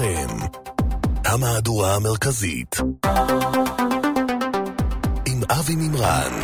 שלכם. המהדורה המרכזית עם אבי מימרן.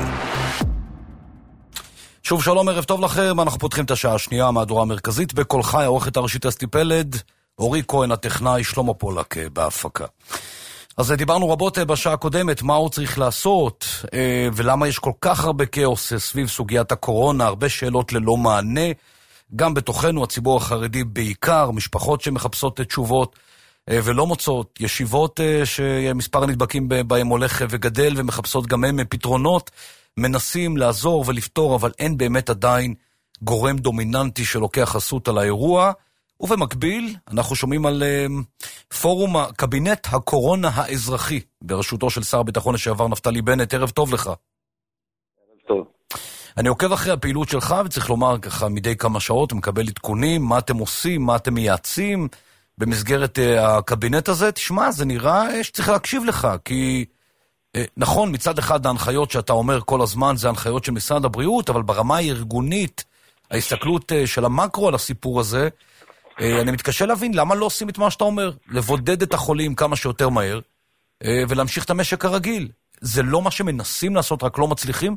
שוב שלום, ערב טוב לכם. אנחנו פותחים את השעה השנייה, המהדורה המרכזית בכל חי, העורכת הראשית אסתי פלד, אורי כהן הטכנאי, שלמה פולק בהפקה. אז דיברנו רבות בשעה הקודמת מה הוא צריך לעשות ולמה יש כל כך הרבה כאוס סביב סוגיית הקורונה, הרבה שאלות ללא מענה, גם בתוכנו הציבור החרדי בעיקר, משפחות שמחפשות תשובות ולא מוצאות, ישיבות שמספר הנדבקים בהם הולך וגדל ומחפשות גם הם פתרונות, מנסים לעזור ולפתור, אבל אין באמת עדיין גורם דומיננטי שלוקח חסות על האירוע. ובמקביל אנחנו שומעים על פורום קבינט הקורונה האזרחי בראשותו של שר הביטחון לשעבר נפתלי בנט. ערב טוב לך. ערב טוב. אני עוקב אחרי הפעילות שלך וצריך לומר ככה מדי כמה שעות מקבל עדכונים, מה אתם עושים, מה אתם מייעצים במסגרת הקבינט הזה. תשמע, זה נראה שצריך להקשיב לך, כי נכון, מצד אחד ההנחיות שאתה אומר כל הזמן זה הנחיות של משרד הבריאות, אבל ברמה הארגונית, ההסתכלות של המקרו על הסיפור הזה, אני מתקשה להבין למה לא עושים את מה שאתה אומר, לבודד את החולים כמה שיותר מהר, ולהמשיך את המשק הרגיל. זה לא מה שמנסים לעשות, רק לא מצליחים?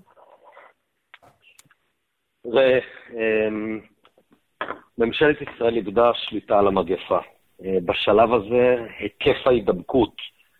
ממשלת ישראל איבדה שליטה על המגפה. בשלב הזה, היקף ההידבקות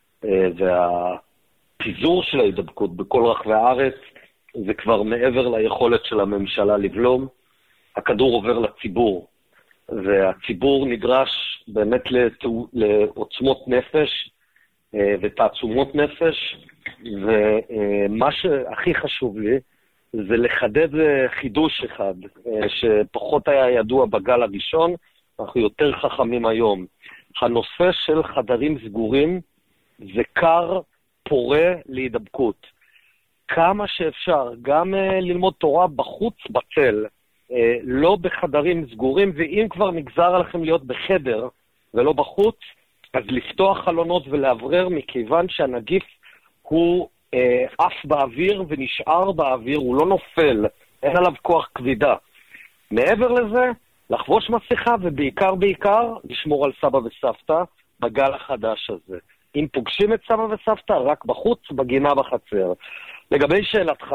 והפיזור של ההידבקות בכל רחבי הארץ, זה כבר מעבר ליכולת של הממשלה לבלום. הכדור עובר לציבור. והציבור נדרש באמת לעוצמות נפש ותעצומות נפש, ומה שהכי חשוב לי זה לחדד חידוש אחד שפחות היה ידוע בגל הראשון, אנחנו יותר חכמים היום. הנושא של חדרים סגורים זה קר פורה להידבקות. כמה שאפשר גם ללמוד תורה בחוץ בצל, לא בחדרים סגורים, ואם כבר נגזר עליכם להיות בחדר ולא בחוץ, אז לפתוח חלונות ולעברר, מכיוון שהנגיף הוא אף באוויר ונשאר באוויר, הוא לא נופל, אין עליו כוח כבידה. מעבר לזה, לחבוש מסכה ובעיקר לשמור על סבא וסבתא בגל החדש הזה. אם פוגשים את סבא וסבתא, רק בחוץ, בגינה בחצר. לגבי שאלתך,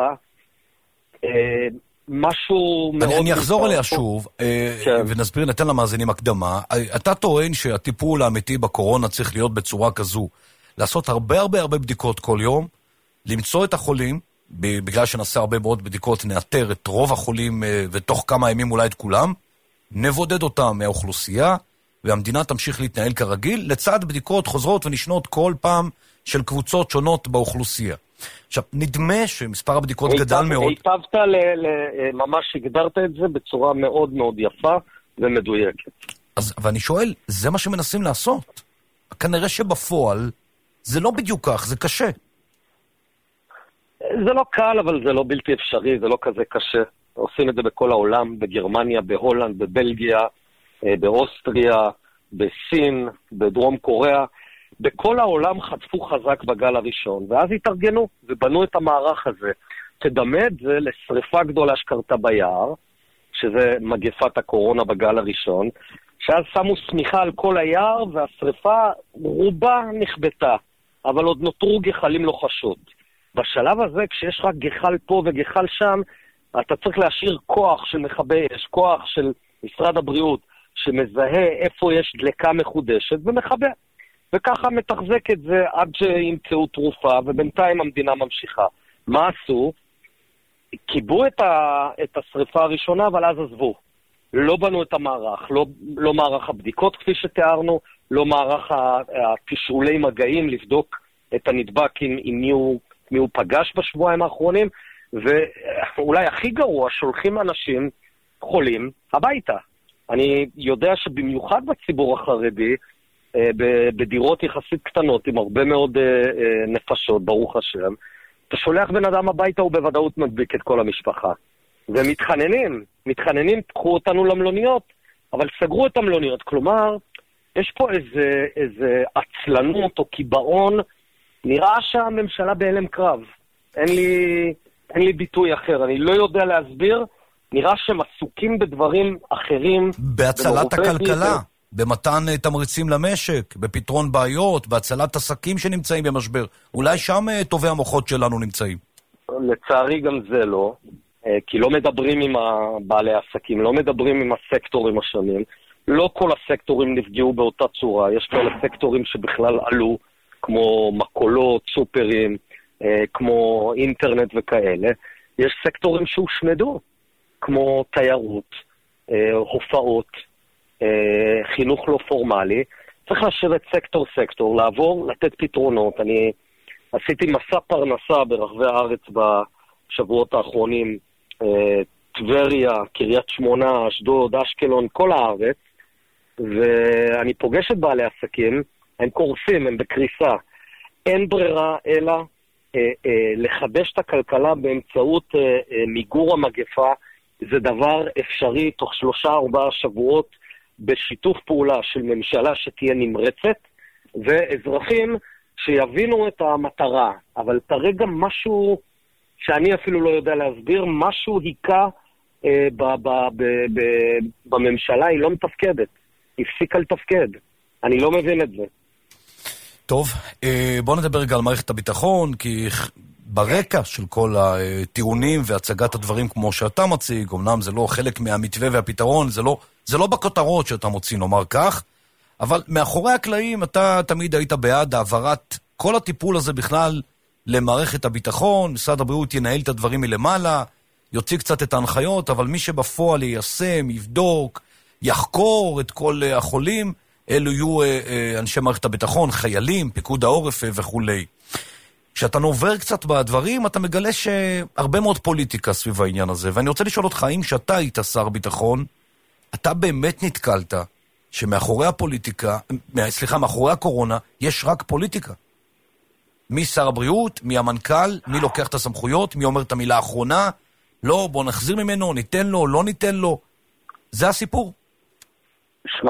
משהו מאוד... אני אחזור אליה שוב, ונסביר, ניתן למאזינים הקדמה. אתה טוען שהטיפול האמיתי בקורונה צריך להיות בצורה כזו, לעשות הרבה בדיקות כל יום, למצוא את החולים, בגלל שנעשה הרבה מאוד בדיקות, נאתר את רוב החולים, ותוך כמה ימים אולי את כולם, נבודד אותם מהאוכלוסייה, והמדינה תמשיך להתנהל כרגיל, לצד בדיקות חוזרות ונשנות כל פעם של קבוצות שונות באוכלוסייה. עכשיו, נדמה שמספר הבדיקות גדל מאוד. היטבת, ממש הגדרת את זה בצורה מאוד מאוד יפה ומדויקת. ואני שואל, זה מה שמנסים לעשות? כנראה שבפועל זה לא בדיוק כך, זה קשה. זה לא קל, אבל זה לא בלתי אפשרי, זה לא כזה קשה. עושים את זה בכל העולם, בגרמניה, בהולנד, בבלגיה, באוסטריה, בסין, בדרום קוריאה. בכל העולם חטפו חזק בגל הראשון, ואז התארגנו ובנו את המערך הזה. תדמה את זה לשריפה גדולה שקרתה ביער, שזה מגפת הקורונה בגל הראשון, שאז שמו סמיכה על כל היער, והשריפה רובה נכבתה, אבל עוד נותרו גחלים לוחשות. בשלב הזה, כשיש רק גחל פה וגחל שם, אתה צריך להשאיר כוח של מכבי אש, כוח של משרד הבריאות, שמזהה איפה יש דלקה מחודשת ומכבה. וככה מתחזק את זה עד שימצאו תרופה, ובינתיים המדינה ממשיכה. מה עשו? קיבו את השריפה הראשונה, אבל אז עזבו. לא בנו את המערך, לא מערך הבדיקות כפי שתיארנו, לא מערך התשאולי מגעים, לבדוק את הנדבק עם מי הוא פגש בשבועיים האחרונים, ואולי הכי גרוע, שולחים אנשים חולים הביתה. אני יודע שבמיוחד בציבור החרדי, בדירות יחסית קטנות עם הרבה מאוד נפשות, ברוך השם, אתה שולח בן אדם הביתה ובוודאות מדביק את כל המשפחה. ומתחננים, תקחו אותנו למלוניות, אבל סגרו את המלוניות. כלומר, יש פה איזה עצלנות או קיבעון, נראה שהממשלה בהלם קרב. אין לי ביטוי אחר, אני לא יודע להסביר, נראה שהם עסוקים בדברים אחרים. בהצלת הכלכלה. במתן תמריצים למשק, בפתרון בעיות, בהצלת עסקים שנמצאים במשבר. אולי שם טובי המוחות שלנו נמצאים. לצערי גם זה לא, כי לא מדברים עם בעלי העסקים, לא מדברים עם הסקטורים השונים. לא כל הסקטורים נפגעו באותה צורה, יש כאלה סקטורים שבכלל עלו, כמו מקולות, סופרים, כמו אינטרנט וכאלה. יש סקטורים שהושמדו, כמו תיירות, הופעות, חינוך לא פורמלי. צריך לשבת סקטור, לעבור, לתת פתרונות. אני עשיתי מסע פרנסה ברחבי הארץ בשבועות האחרונים, טבריה, קריית שמונה, אשדוד, אשקלון, כל הארץ, ואני פוגש את בעלי עסקים, הם קורסים, הם בקריסה. אין ברירה אלא לחדש את הכלכלה באמצעות מיגור המגפה. זה דבר אפשרי תוך 3-4 שבועות בשיתוף פעולה של ממשלה שתהיה נמרצת, ואזרחים שיבינו את המטרה. אבל כרגע משהו שאני אפילו לא יודע להסביר, משהו היכה בממשלה, היא לא מתפקדת. הפסיקה לתפקד. אני לא מבין את זה. טוב, בוא נדבר רגע על מערכת הביטחון, כי ברקע של כל הטיעונים והצגת הדברים כמו שאתה מציג, אמנם זה לא חלק מהמתווה והפתרון, זה לא בכותרות שאתה מוציא, נאמר כך, אבל מאחורי הקלעים אתה תמיד היית בעד העברת כל הטיפול הזה בכלל למערכת הביטחון, משרד הבריאות ינהל את הדברים מלמעלה, יוציא קצת את ההנחיות, אבל מי שבפועל יישם, יבדוק, יחקור את כל החולים, אלו יהיו אנשי מערכת הביטחון, חיילים, פיקוד העורף וכו'. כשאתה נובר קצת בדברים, אתה מגלה שהרבה מאוד פוליטיקה סביב העניין הזה, ואני רוצה לשאול אותך, האם שאתה היית שר ביטחון, אתה באמת נתקלת שמאחורי הפוליטיקה, מאחורי הקורונה, יש רק פוליטיקה. מי שר הבריאות, מי המנכ"ל, מי לוקח את הסמכויות, מי אומר את המילה האחרונה, לא, בוא נחזיר ממנו, ניתן לו, לא ניתן לו. זה הסיפור. שמע,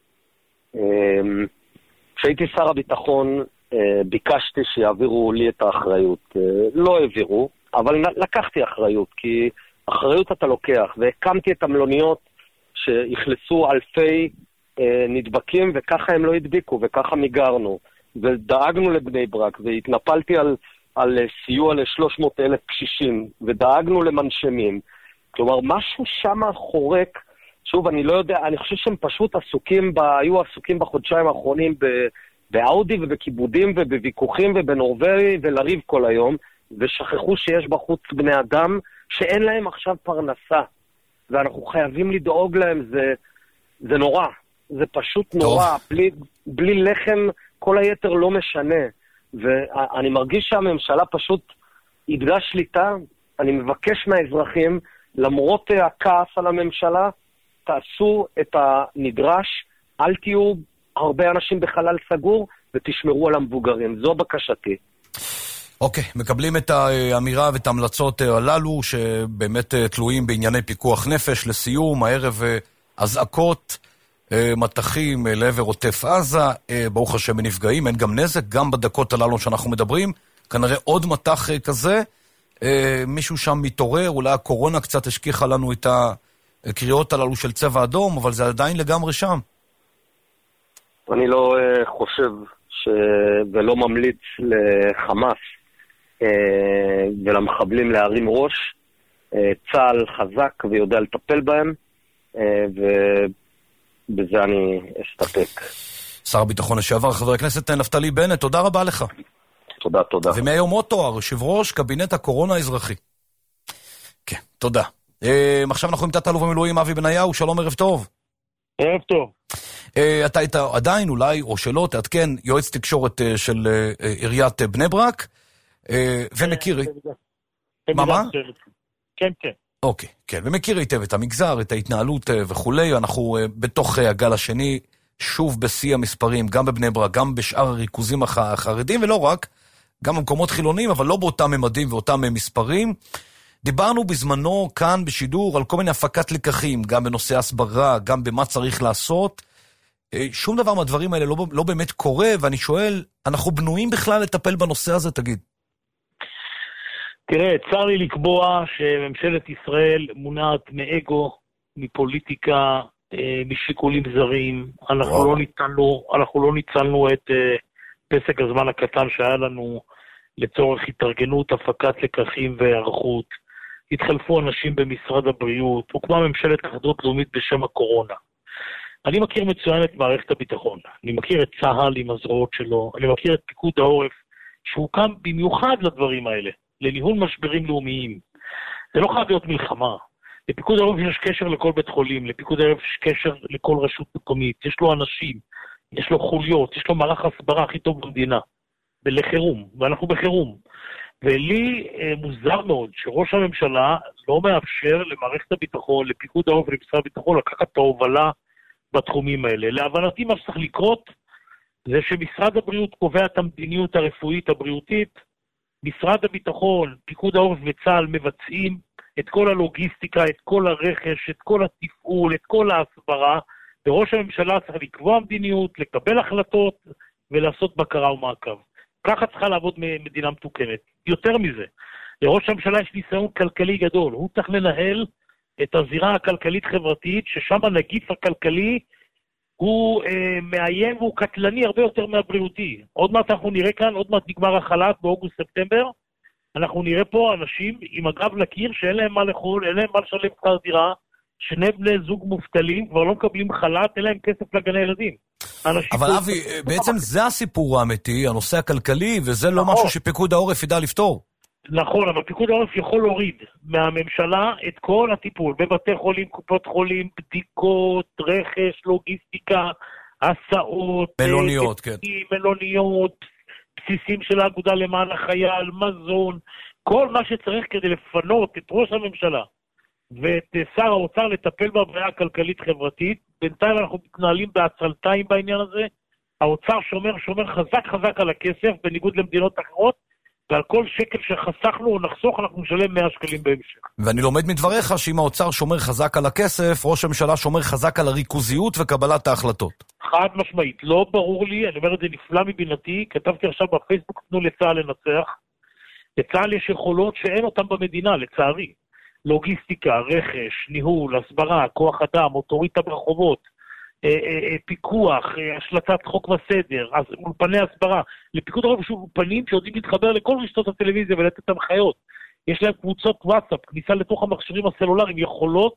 כשהייתי שר הביטחון, ביקשתי שיעבירו לי את האחריות. לא העבירו, אבל לקחתי אחריות, כי אחריות אתה לוקח, והקמתי את המלוניות שהכלסו אלפי נדבקים, וככה הם לא הדביקו, וככה מיגרנו. ודאגנו לבני ברק, והתנפלתי על סיוע ל300,000 קשישים, ודאגנו למנשמים. כלומר, משהו שם חורק, שוב, אני לא יודע, אני חושב שהם פשוט היו עסוקים בחודשיים האחרונים באאודי ובכיבודים ובוויכוחים ובנורווי ולריב כל היום, ושכחו שיש בחוץ בני אדם שאין להם עכשיו פרנסה, ואנחנו חייבים לדאוג להם. זה נורא, זה פשוט נורא, בלי לחם כל היתר לא משנה, ואני מרגיש שהממשלה פשוט איבדה שליטה. אני מבקש מהאזרחים, למרות הכעס על הממשלה, תעשו את הנדרש, אל תהיו הרבה אנשים בחלל סגור, ותשמרו על המבוגרים. זו בקשתי. אוקיי, מקבלים את האמירה ואת ההמלצות הללו, שבאמת תלויים בענייני פיקוח נפש. לסיום, הערב אזעקות, מתחים לעבר עוטף עזה, ברוך השם נפגעים, אין גם נזק, גם בדקות הללו שאנחנו מדברים, כנראה עוד מתח כזה, מישהו שם מתעורר, אולי הקורונה קצת השכיחה לנו את הקריאות הללו של צבע אדום, אבל זה עדיין לגמרי שם. אני לא חושב ולא ממליץ לחמאס ולמחבלים להרים ראש. צה"ל חזק ויודע לטפל בהם, ובזה אני אסתפק. שר הביטחון לשעבר, חבר הכנסת נפתלי בנט, תודה רבה לך. תודה, תודה. ומהיום עוד תואר, יושב ראש קבינט הקורונה האזרחי. כן, תודה. עכשיו אנחנו עם תת-אלוף במילואים אבי בניהו, שלום, ערב טוב. ערב טוב. אתה היית עדיין אולי, או שלא, תעדכן, יועץ תקשורת של עיריית בני ברק, ומכיר... מה? כן, כן. אוקיי, כן, ומכיר היטב את המגזר, את ההתנהלות וכולי. אנחנו בתוך הגל השני, שוב בשיא המספרים, גם בבני ברק, גם בשאר הריכוזים החרדים, ולא רק, גם במקומות חילונים, אבל לא באותם ממדים ואותם מספרים. דיברנו בזמנו כאן בשידור על כל מיני הפקת לקחים, גם בנושא הסברה, גם במה צריך לעשות. שום דבר מהדברים האלה לא באמת קורה, ואני שואל, אנחנו בנויים בכלל לטפל בנושא הזה, תגיד? תראה, צר לי לקבוע שממשלת ישראל מונעת מאגו, מפוליטיקה, משיקולים זרים. אנחנו לא ניצלנו את פסק הזמן הקטן שהיה לנו לצורך התארגנות, הפקת לקחים והיערכות. התחלפו אנשים במשרד הבריאות, הוקמה ממשלת אחדות לאומית בשם הקורונה. אני מכיר מצוין את מערכת הביטחון, אני מכיר את צה"ל עם הזרועות שלו, אני מכיר את פיקוד העורף, שהוקם במיוחד לדברים האלה, לניהול משברים לאומיים. זה לא חייב להיות מלחמה. לפיקוד העורף יש קשר לכל בית חולים, לפיקוד העורף יש קשר לכל רשות מקומית, יש לו אנשים, יש לו חוליות, יש לו מערך הסברה הכי טוב במדינה, ולחירום, ואנחנו בחירום. ולי מוזר מאוד שראש הממשלה לא מאפשר למערכת הביטחון, לפיקוד העורף ולמשרד הביטחון לקחת את ההובלה בתחומים האלה. להבנתי מה שצריך לקרות זה שמשרד הבריאות קובע את המדיניות הרפואית הבריאותית, משרד הביטחון, פיקוד העורף וצה"ל מבצעים את כל הלוגיסטיקה, את כל הרכש, את כל התפעול, את כל ההסברה, וראש הממשלה צריך לקבוע מדיניות, לקבל החלטות ולעשות בקרה ומעקב. ככה צריכה לעבוד מדינה מתוקנת. יותר מזה, לראש הממשלה יש ניסיון כלכלי גדול, הוא צריך לנהל את הזירה הכלכלית-חברתית, ששם הנגיף הכלכלי הוא מאיים והוא קטלני הרבה יותר מהבריאותי. עוד מעט אנחנו נראה כאן, עוד מעט נגמר החל"ת באוגוסט-ספטמבר, אנחנו נראה פה אנשים עם הגב לקיר שאין להם מה לאכול, אין להם מה לשלם שכר דירה, שני בני זוג מובטלים, כבר לא מקבלים חל"ת, אין להם כסף לגני ילדים. אבל אבי, בעצם זה הסיפור האמיתי, הנושא הכלכלי, וזה לא משהו שפיקוד העורף ידע לפתור. נכון, אבל פיקוד העורף יכול להוריד מהממשלה את כל הטיפול, בבתי חולים, קופות חולים, בדיקות, רכש, לוגיסטיקה, הסעות, מלוניות, כן. מלוניות, בסיסים של האגודה למען החייל, מזון, כל מה שצריך כדי לפנות את ראש הממשלה ואת שר האוצר לטפל בבעיה הכלכלית-חברתית. בינתיים אנחנו מתנהלים בעצלתיים בעניין הזה. האוצר שומר חזק על הכסף, בניגוד למדינות אחרות, ועל כל שקל שחסכנו או נחסוך, אנחנו נשלם 100 שקלים בהמשך. ואני לומד מדבריך שאם האוצר שומר חזק על הכסף, ראש הממשלה שומר חזק על הריכוזיות וקבלת ההחלטות. חד משמעית, לא ברור לי, אני אומר את זה נפלא מבינתי, כתבתי עכשיו בפייסבוק, תנו לצה"ל לנצח. לצה"ל יש יכולות שאין אותם במדינה, לצערי. לוגיסטיקה, רכש, ניהול, הסברה, כוח אדם, אוטוריטה ברחובות, פיקוח, השלטת חוק וסדר, אז אולפני הסברה. לפיקוד העורף יש אולפנים שיודעים להתחבר לכל רשתות הטלוויזיה ולתת הנחיות. יש להם קבוצות וואטסאפ, כניסה לתוך המכשירים הסלולריים, יכולות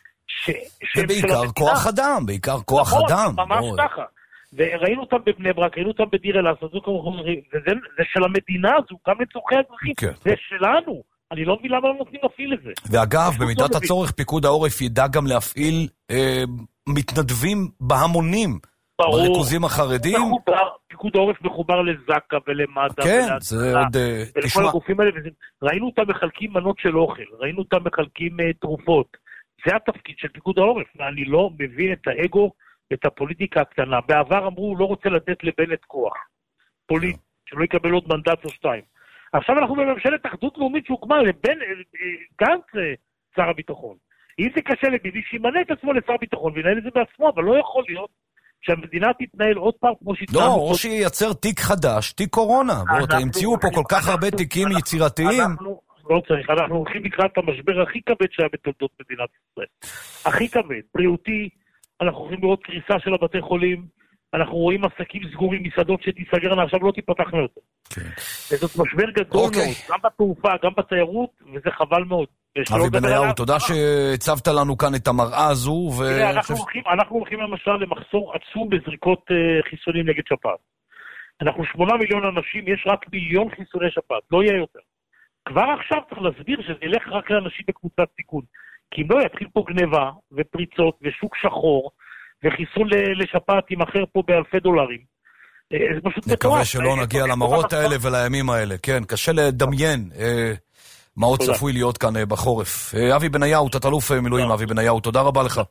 ובעיקר כוח אדם, ממש ככה. וראינו אותם בבני ברק, ראינו אותם בדיר אל-אסד, זה של המדינה, זה גם לצורכי האזרחים, זה שלנו. אני לא מבין למה הם נותנים להפעיל את זה. ואגב, במידת הצורך, פיקוד העורף ידע גם להפעיל מתנדבים בהמונים, בריכוזים החרדים. פיקוד העורף מחובר לזקה ולמד"א. כן, זה עוד ולכל הגופים האלה. ראינו אותם מחלקים מנות של אוכל, ראינו אותם מחלקים תרופות. זה התפקיד של פיקוד העורף, ואני לא מבין את האגו ואת הפוליטיקה הקטנה. בעבר אמרו, הוא לא רוצה לתת לבנט כוח פוליטי, שלא יקבל עוד מנדט או שתיים. עכשיו אנחנו בממשלת אחדות לאומית שהוקמה לבין גנץ שר הביטחון. אם זה קשה לביבי, שימנה את עצמו לשר הביטחון וינהל את זה בעצמו, אבל לא יכול להיות שהמדינה תתנהל עוד פעם כמו שהתנהל. לא, או שייצר תיק חדש, תיק קורונה. בואו, תמציאו פה כל כך הרבה תיקים יצירתיים. לא צריך, אנחנו הולכים לקראת המשבר הכי כבד שהיה בתולדות מדינת ישראל. הכי כבד, בריאותי, אנחנו הולכים לראות קריסה של הבתי חולים, אנחנו רואים עסקים סגורים, מסעדות שתיסגרנה, עכשיו לא תיפתחנו יותר. זאת משבר גדול מאוד, גם בתעופה, גם בתיירות, וזה חבל מאוד. אבי בניהו, תודה שהצבת לנו כאן את המראה הזו. אנחנו הולכים למשל למחסור עצום בזריקות חיסונים נגד שפעת. אנחנו 8 מיליון אנשים, יש רק 1 מיליון חיסוני שפעת, לא יהיה יותר. כבר עכשיו צריך להסביר שזה ילך רק לאנשים בקבוצת סיכון. כי אם לא יתחיל פה גניבה ופריצות ושוק שחור, וחיסון לשפעת ימחר פה באלפי דולרים. זה פשוט מטורף. נקווה שלא נגיע למראות האלה ולימים האלה. כן, קשה לדמיין מה עוד צפוי להיות כאן בחורף. אבי בניהו, תת-אלוף מילואים, אבי בניהו, תודה רבה לך.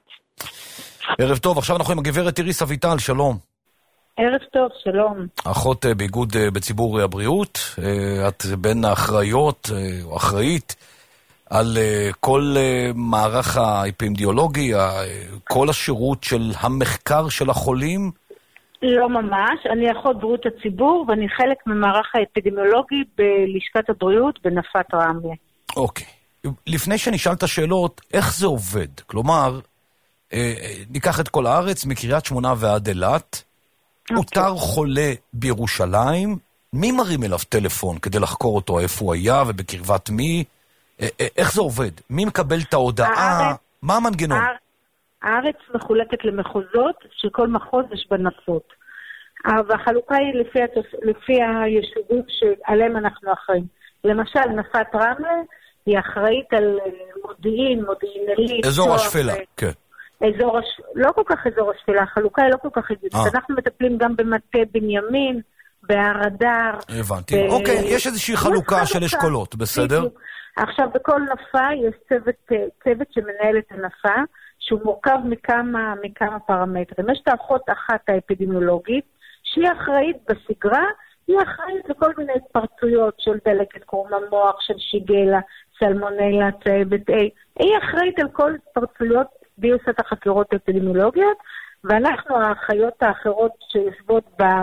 ערב טוב, עכשיו אנחנו עם הגברת איריס אביטל, שלום. ערב טוב, שלום. אחות באיגוד בציבור הבריאות, את בין האחראיות, או אחראית, על כל מערך האפידמיולוגי, כל השירות של המחקר של החולים? לא ממש, אני אחות בריאות הציבור, ואני חלק ממערך האפידמיולוגי בלשכת הבריאות בנפת רמלה. אוקיי. לפני שנשאל את השאלות, איך זה עובד? כלומר, ניקח את כל הארץ, מקריית שמונה ועד אילת, אותר חולה בירושלים, מי מרים אליו טלפון כדי לחקור אותו, איפה הוא היה ובקרבת מי? איך זה עובד? מי מקבל את ההודעה? מה המנגנון? הארץ מחולקת למחוזות, שכל מחוז יש בנפות. והחלוקה היא לפי היישובים שעליהם אנחנו אחראים. למשל, נפת רמלה היא אחראית על מודיעין עילית. אזור השפלה, כן. לא כל כך אזור השפלה, החלוקה היא לא כל כך הגיונית. אנחנו מטפלים גם במטה בנימין, בהר אדר. הבנתי. אוקיי, יש איזושהי חלוקה של אשכולות, בסדר? עכשיו, בכל נפה יש צוות שמנהל את הנפה, שהוא מורכב מכמה פרמטרים. יש את האחות אחת האפידמיולוגית, שהיא אחראית בסגרה, היא אחראית לכל מיני התפרצויות של דלקת קרום המוח, של שיגלה, סלמונלה, צהבת A. היא אחראית על כל התפרצויות ביוסת החקירות האפידמיולוגיות, ואנחנו האחיות האחרות שיושבות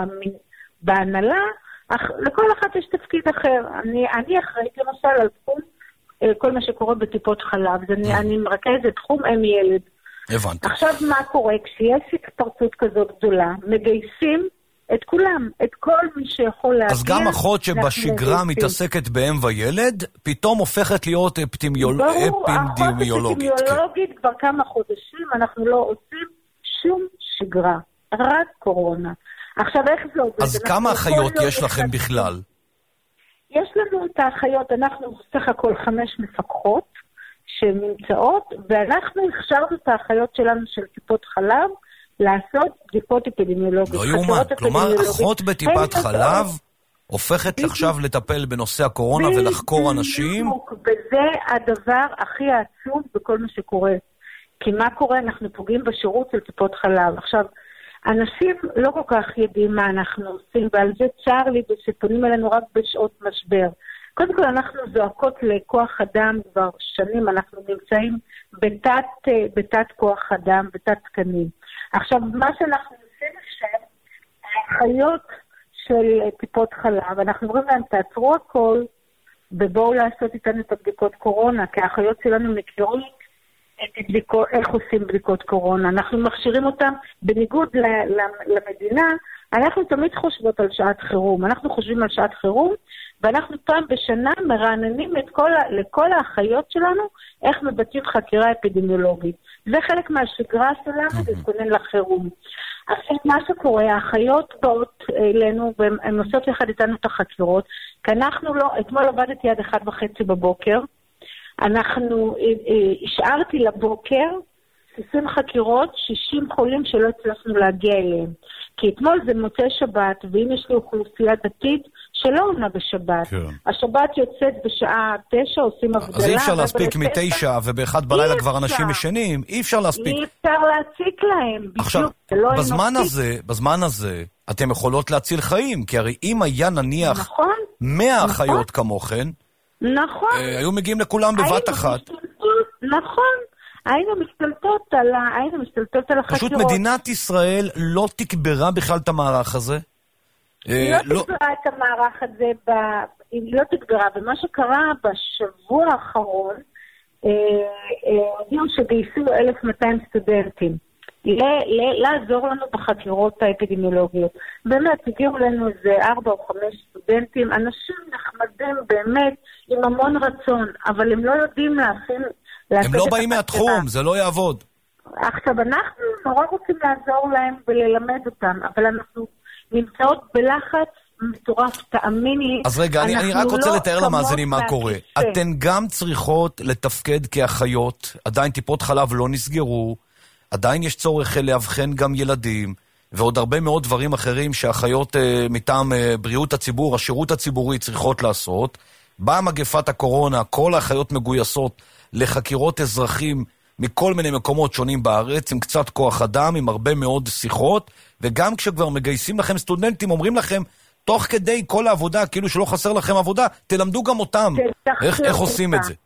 בהנהלה, לכל אחת יש תפקיד אחר. אני אחראית למשל על תחום כל מה שקורה בטיפות חלב, אני מרכזת תחום אם ילד. הבנתי. עכשיו מה קורה? כשיש התפרצות כזאת גדולה, מגייסים את כולם, את כל מי שיכול להגיע. אז גם אחות שבשגרה מתעסקת באם וילד, פתאום הופכת להיות אפידמיולוגית. ברור, אחות אפידמיולוגית כבר כמה חודשים, אנחנו לא עושים שום שגרה, רק קורונה. עכשיו איך זה עובד? אז כמה אחיות יש לכם בכלל? יש לנו את האחיות, אנחנו סך הכל 5 מפקחות שנמצאות, ואנחנו הכשרנו את האחיות שלנו של טיפות חלב לעשות בדיקות אפידמיולוגיות. לא יאומן, כלומר אחות בטיפת חלב הופכת עכשיו לטפל בנושא הקורונה ולחקור אנשים? וזה הדבר הכי עצוב בכל מה שקורה. כי מה קורה? אנחנו פוגעים בשירות של טיפות חלב. עכשיו, אנשים לא כל כך יודעים מה אנחנו עושים, ועל זה צער לי שפונים אלינו רק בשעות משבר. קודם כל אנחנו זועקות לכוח אדם כבר שנים, אנחנו נמצאים בתת כוח אדם, בתת תקנים. עכשיו, מה שאנחנו עושים עכשיו, האחיות של טיפות חלב, אנחנו אומרים להם, תעצרו הכל, ובואו לעשות איתנו את הבדיקות קורונה, כי האחיות שלנו מכירות איך עושים בדיקות קורונה. אנחנו מכשירים אותם בניגוד למדינה, אנחנו תמיד חושבות על שעת חירום. אנחנו חושבים על שעת חירום, ואנחנו פעם בשנה מרעננים לכל האחיות שלנו איך מבצעים חקירה אפידמיולוגית. זה חלק מהשגרה שלנו, להתכונן לחירום. עכשיו מה שקורה, האחיות באות אלינו, והן עושות יחד איתנו את החקירות, כי אנחנו לא, אתמול עבדתי עד 1:30 בבוקר, אנחנו השארתי לבוקר 20 חקירות, 60 חולים שלא הצלחנו להגיע אליהם. כי אתמול זה מוצאי שבת, ואם יש לי אוכלוסייה דתית שלא עונה בשבת. כן. השבת יוצאת בשעה 9, עושים הבדלה. אז אי אפשר להספיק מ-9 וב-1 בלילה כבר אנשים ישנים, אי אפשר להספיק. אי אפשר להציק להם, עכשיו, בדיוק. בזמן הזה, אתם יכולות להציל חיים, כי הרי אם היה נניח נכון, 100 אחיות כמוכן, נכון. היו מגיעים לכולם בבת אחת. נכון. היינו משתלטות על החקירות. פשוט מדינת ישראל לא תקברה בכלל את המערך הזה. לא תקברה את המערך הזה, היא לא תקברה. ומה שקרה בשבוע האחרון, הודיעו שגייסו 1,200 סטודנטים. לעזור לנו בחקירות האפידמיולוגיות. באמת, הגיעו לנו איזה 4 או 5 סטודנטים, אנשים נחמדים באמת, עם המון רצון, אבל הם לא יודעים להכין... הם לא באים מהתחום, זה לא יעבוד. עכשיו, אנחנו נורא רוצים לעזור להם וללמד אותם, אבל אנחנו נמצאות בלחץ מטורף, תאמין לי. אז רגע, אני רק רוצה לתאר למאזינים מה קורה. אתן גם צריכות לתפקד כאחיות, עדיין טיפות חלב לא נסגרו, עדיין יש צורך להבחן גם ילדים, ועוד הרבה מאוד דברים אחרים שהאחיות מטעם בריאות הציבור, השירות הציבורי צריכות לעשות. באה מגפת הקורונה, כל האחיות מגויסות לחקירות אזרחים מכל מיני מקומות שונים בארץ, עם קצת כוח אדם, עם הרבה מאוד שיחות, וגם כשכבר מגייסים לכם סטודנטים, אומרים לכם, תוך כדי כל העבודה, כאילו שלא חסר לכם עבודה, תלמדו גם אותם. איך עושים את זה?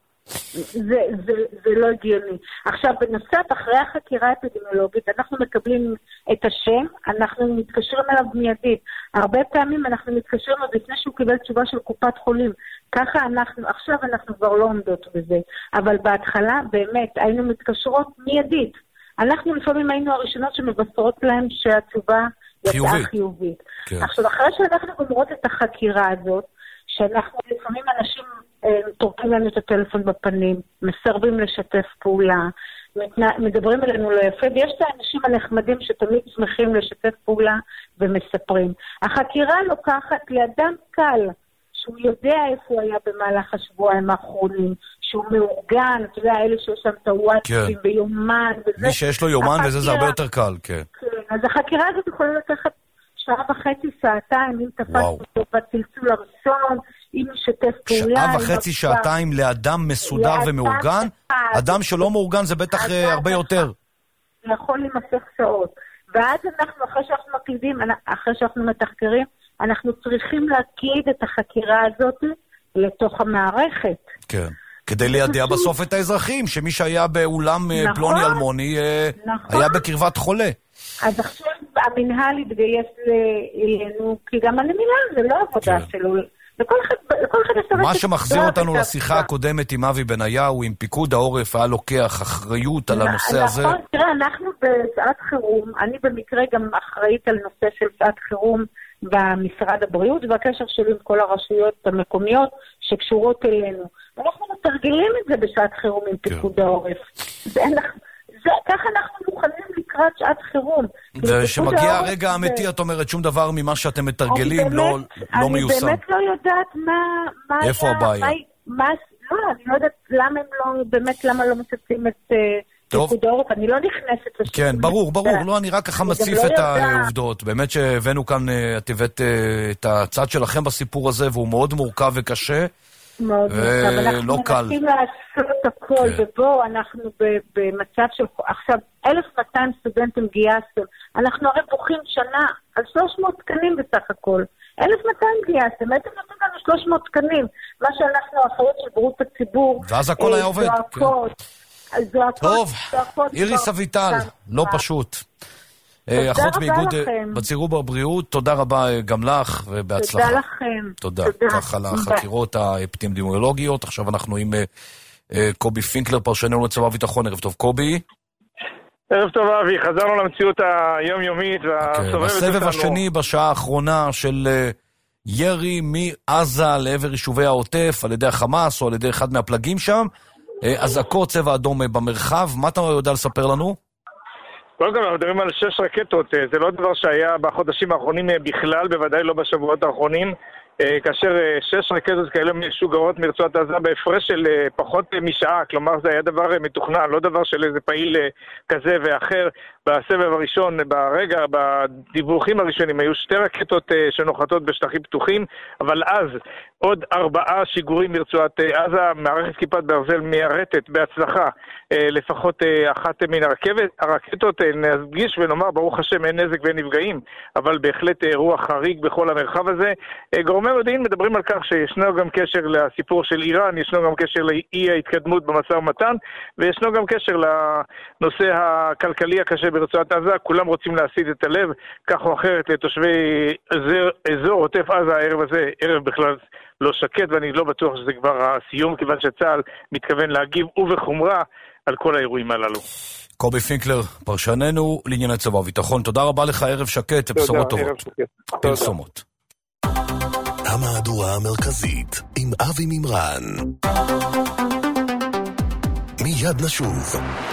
זה לא הגיוני. עכשיו, בנוסף, אחרי החקירה האפידמיולוגית, אנחנו מקבלים את השם, אנחנו מתקשרים אליו מיידית. הרבה פעמים אנחנו מתקשרים עוד לפני שהוא קיבל תשובה של קופת חולים. ככה עכשיו אנחנו כבר לא עומדות בזה. אבל בהתחלה, באמת, היינו מתקשרות מיידית. אנחנו לפעמים היינו הראשונות שמבשרות להם שהתשובה יצאה חיובית. כן. עכשיו, אחרי שאנחנו גומרות את החקירה הזאת, שאנחנו לפעמים אנשים תורקים לנו את הטלפון בפנים, מסרבים לשתף פעולה, מדברים אלינו לא יפה, ויש את האנשים הנחמדים שתמיד שמחים לשתף פעולה ומספרים. החקירה לוקחת לאדם קל, שהוא יודע איפה הוא היה במהלך השבועיים האחרונים, שהוא מאורגן, אתה יודע, אלה שיש שם את הוואטסאפים ביומן וזה. מי שיש לו יומן וזה זה הרבה יותר קל, כן. אז החקירה הזאת יכולה לקחת שעה וחצי, שעתיים, אם תפס אותו בצלצול הראשון, אם משתף פעולה. שעה וחצי, שעתיים לאדם מסודר ומאורגן? אדם שלא מאורגן זה בטח הרבה יותר. זה יכול להימשך שעות. ואז אנחנו, אחרי שאנחנו מקלידים, אחרי שאנחנו מתחקרים, אנחנו צריכים להקיד את החקירה הזאת לתוך המערכת. כן. כדי לידע בסוף את האזרחים, שמי שהיה באולם פלוני אלמוני היה בקרבת חולה. אז עכשיו המנהל התגייס אלינו, כי גם המנהל זה לא עבודה שלו. מה שמחזיר אותנו לשיחה הקודמת עם אבי בניהו, עם פיקוד העורף, היה לוקח אחריות על הנושא הזה. נכון, תראה, אנחנו בשעת חירום, אני במקרה גם אחראית על נושא של שעת חירום במשרד הבריאות, והקשר שלי עם כל הרשויות המקומיות שקשורות אלינו. אנחנו מתרגלים את זה בשעת חירום עם פיקוד העורף. ככה אנחנו מוכנים לקראת שעת חירום. ושמגיע הרגע האמיתי, את אומרת, שום דבר ממה שאתם מתרגלים לא מיושם. אני באמת לא יודעת מה... איפה הבעיה? לא, אני לא יודעת למה הם לא, באמת למה לא משתפים את פיקוד העורף, אני לא נכנסת לשם. כן, ברור, לא, אני רק ככה מציף את העובדות. באמת שהבאנו כאן, את הבאת את הצד שלכם בסיפור הזה, והוא מאוד מורכב וקשה. מאוד מורכב, אנחנו מנסים לעשות הכל, ובו אנחנו במצב של, עכשיו 1,200 סטודנטים גייסתם, אנחנו הרי בוכים שנה על 300 תקנים בסך הכל, 1,200 גייסתם, הייתם נותנים לנו 300 תקנים, מה שאנחנו האחריות של בריאות הציבור, ואז הכל היה עובד. טוב, איריס אביטל, לא פשוט. אחות באיגוד בצירוב הבריאות, תודה רבה גם לך ובהצלחה. תודה לכם. תודה. ככה לחקירות האפידמיולוגיות. עכשיו אנחנו עם קובי פינקלר, פרשננו לצבא הביטחון. ערב טוב קובי. ערב טוב אבי, חזרנו למציאות היומיומית והסובבת. בסבב השני בשעה האחרונה של ירי מעזה לעבר יישובי העוטף על ידי החמאס או על ידי אחד מהפלגים שם, אזעקות צבע אדום במרחב. מה אתה יודע לספר לנו? קודם כל אנחנו מדברים על 6 רקטות, זה לא דבר שהיה בחודשים האחרונים בכלל, בוודאי לא בשבועות האחרונים, כאשר 6 רקטות כאלה משוגרות מרצועת עזה בהפרש של פחות משעה, כלומר זה היה דבר מתוכנן, לא דבר של איזה פעיל כזה ואחר. בסבב הראשון, בדיווחים הראשונים, היו 2 רקטות שנוחתות בשטחים פתוחים, אבל אז עוד 4 שיגורים מרצועת עזה, מערכת כיפת ברזל מיירטת בהצלחה, לפחות אחת מן הרקטות, נדגיש ונאמר, ברוך השם, אין נזק ואין נפגעים, אבל בהחלט אירוע חריג בכל המרחב הזה. גורמי מודיעין מדברים על כך שישנו גם קשר לסיפור של איראן, ישנו גם קשר לאי ההתקדמות במשא ומתן, וישנו גם קשר לנושא הכלכלי הקשה ברצועת עזה. כולם רוצים להסיט את הלב, כך או אחרת, לתושבי אזור עוטף עזה הערב הזה, ערב בכלל לא שקט, ואני לא בטוח שזה כבר הסיום, כיוון שצה"ל מתכוון להגיב ובחומרה על כל האירועים הללו. קובי פינקלר, פרשננו לענייני צבא וביטחון, תודה רבה לך, ערב שקט, בשורות טובות. פרסומות. המהדורה המרכזית עם אבי מימרן. מיד נשוב.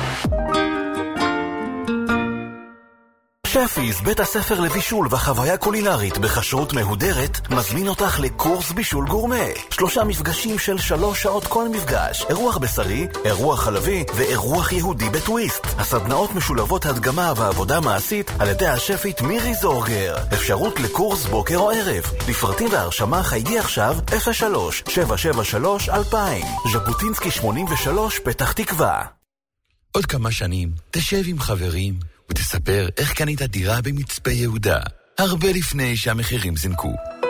שפיס, בית הספר לבישול וחוויה קולינרית בחשרות מהודרת, מזמין אותך לקורס בישול גורמה. 3 מפגשים של 3 שעות כל מפגש. אירוח בשרי, אירוח חלבי ואירוח יהודי בטוויסט. הסדנאות משולבות הדגמה ועבודה מעשית על ידי השפית מירי זורגר. אפשרות לקורס בוקר או ערב. לפרטים והרשמה חייגי עכשיו 03-773-2000. ז'בוטינסקי 83 פתח תקווה. עוד כמה שנים תשב עם חברים ותספר איך קנית דירה במצפה יהודה, הרבה לפני שהמחירים זינקו.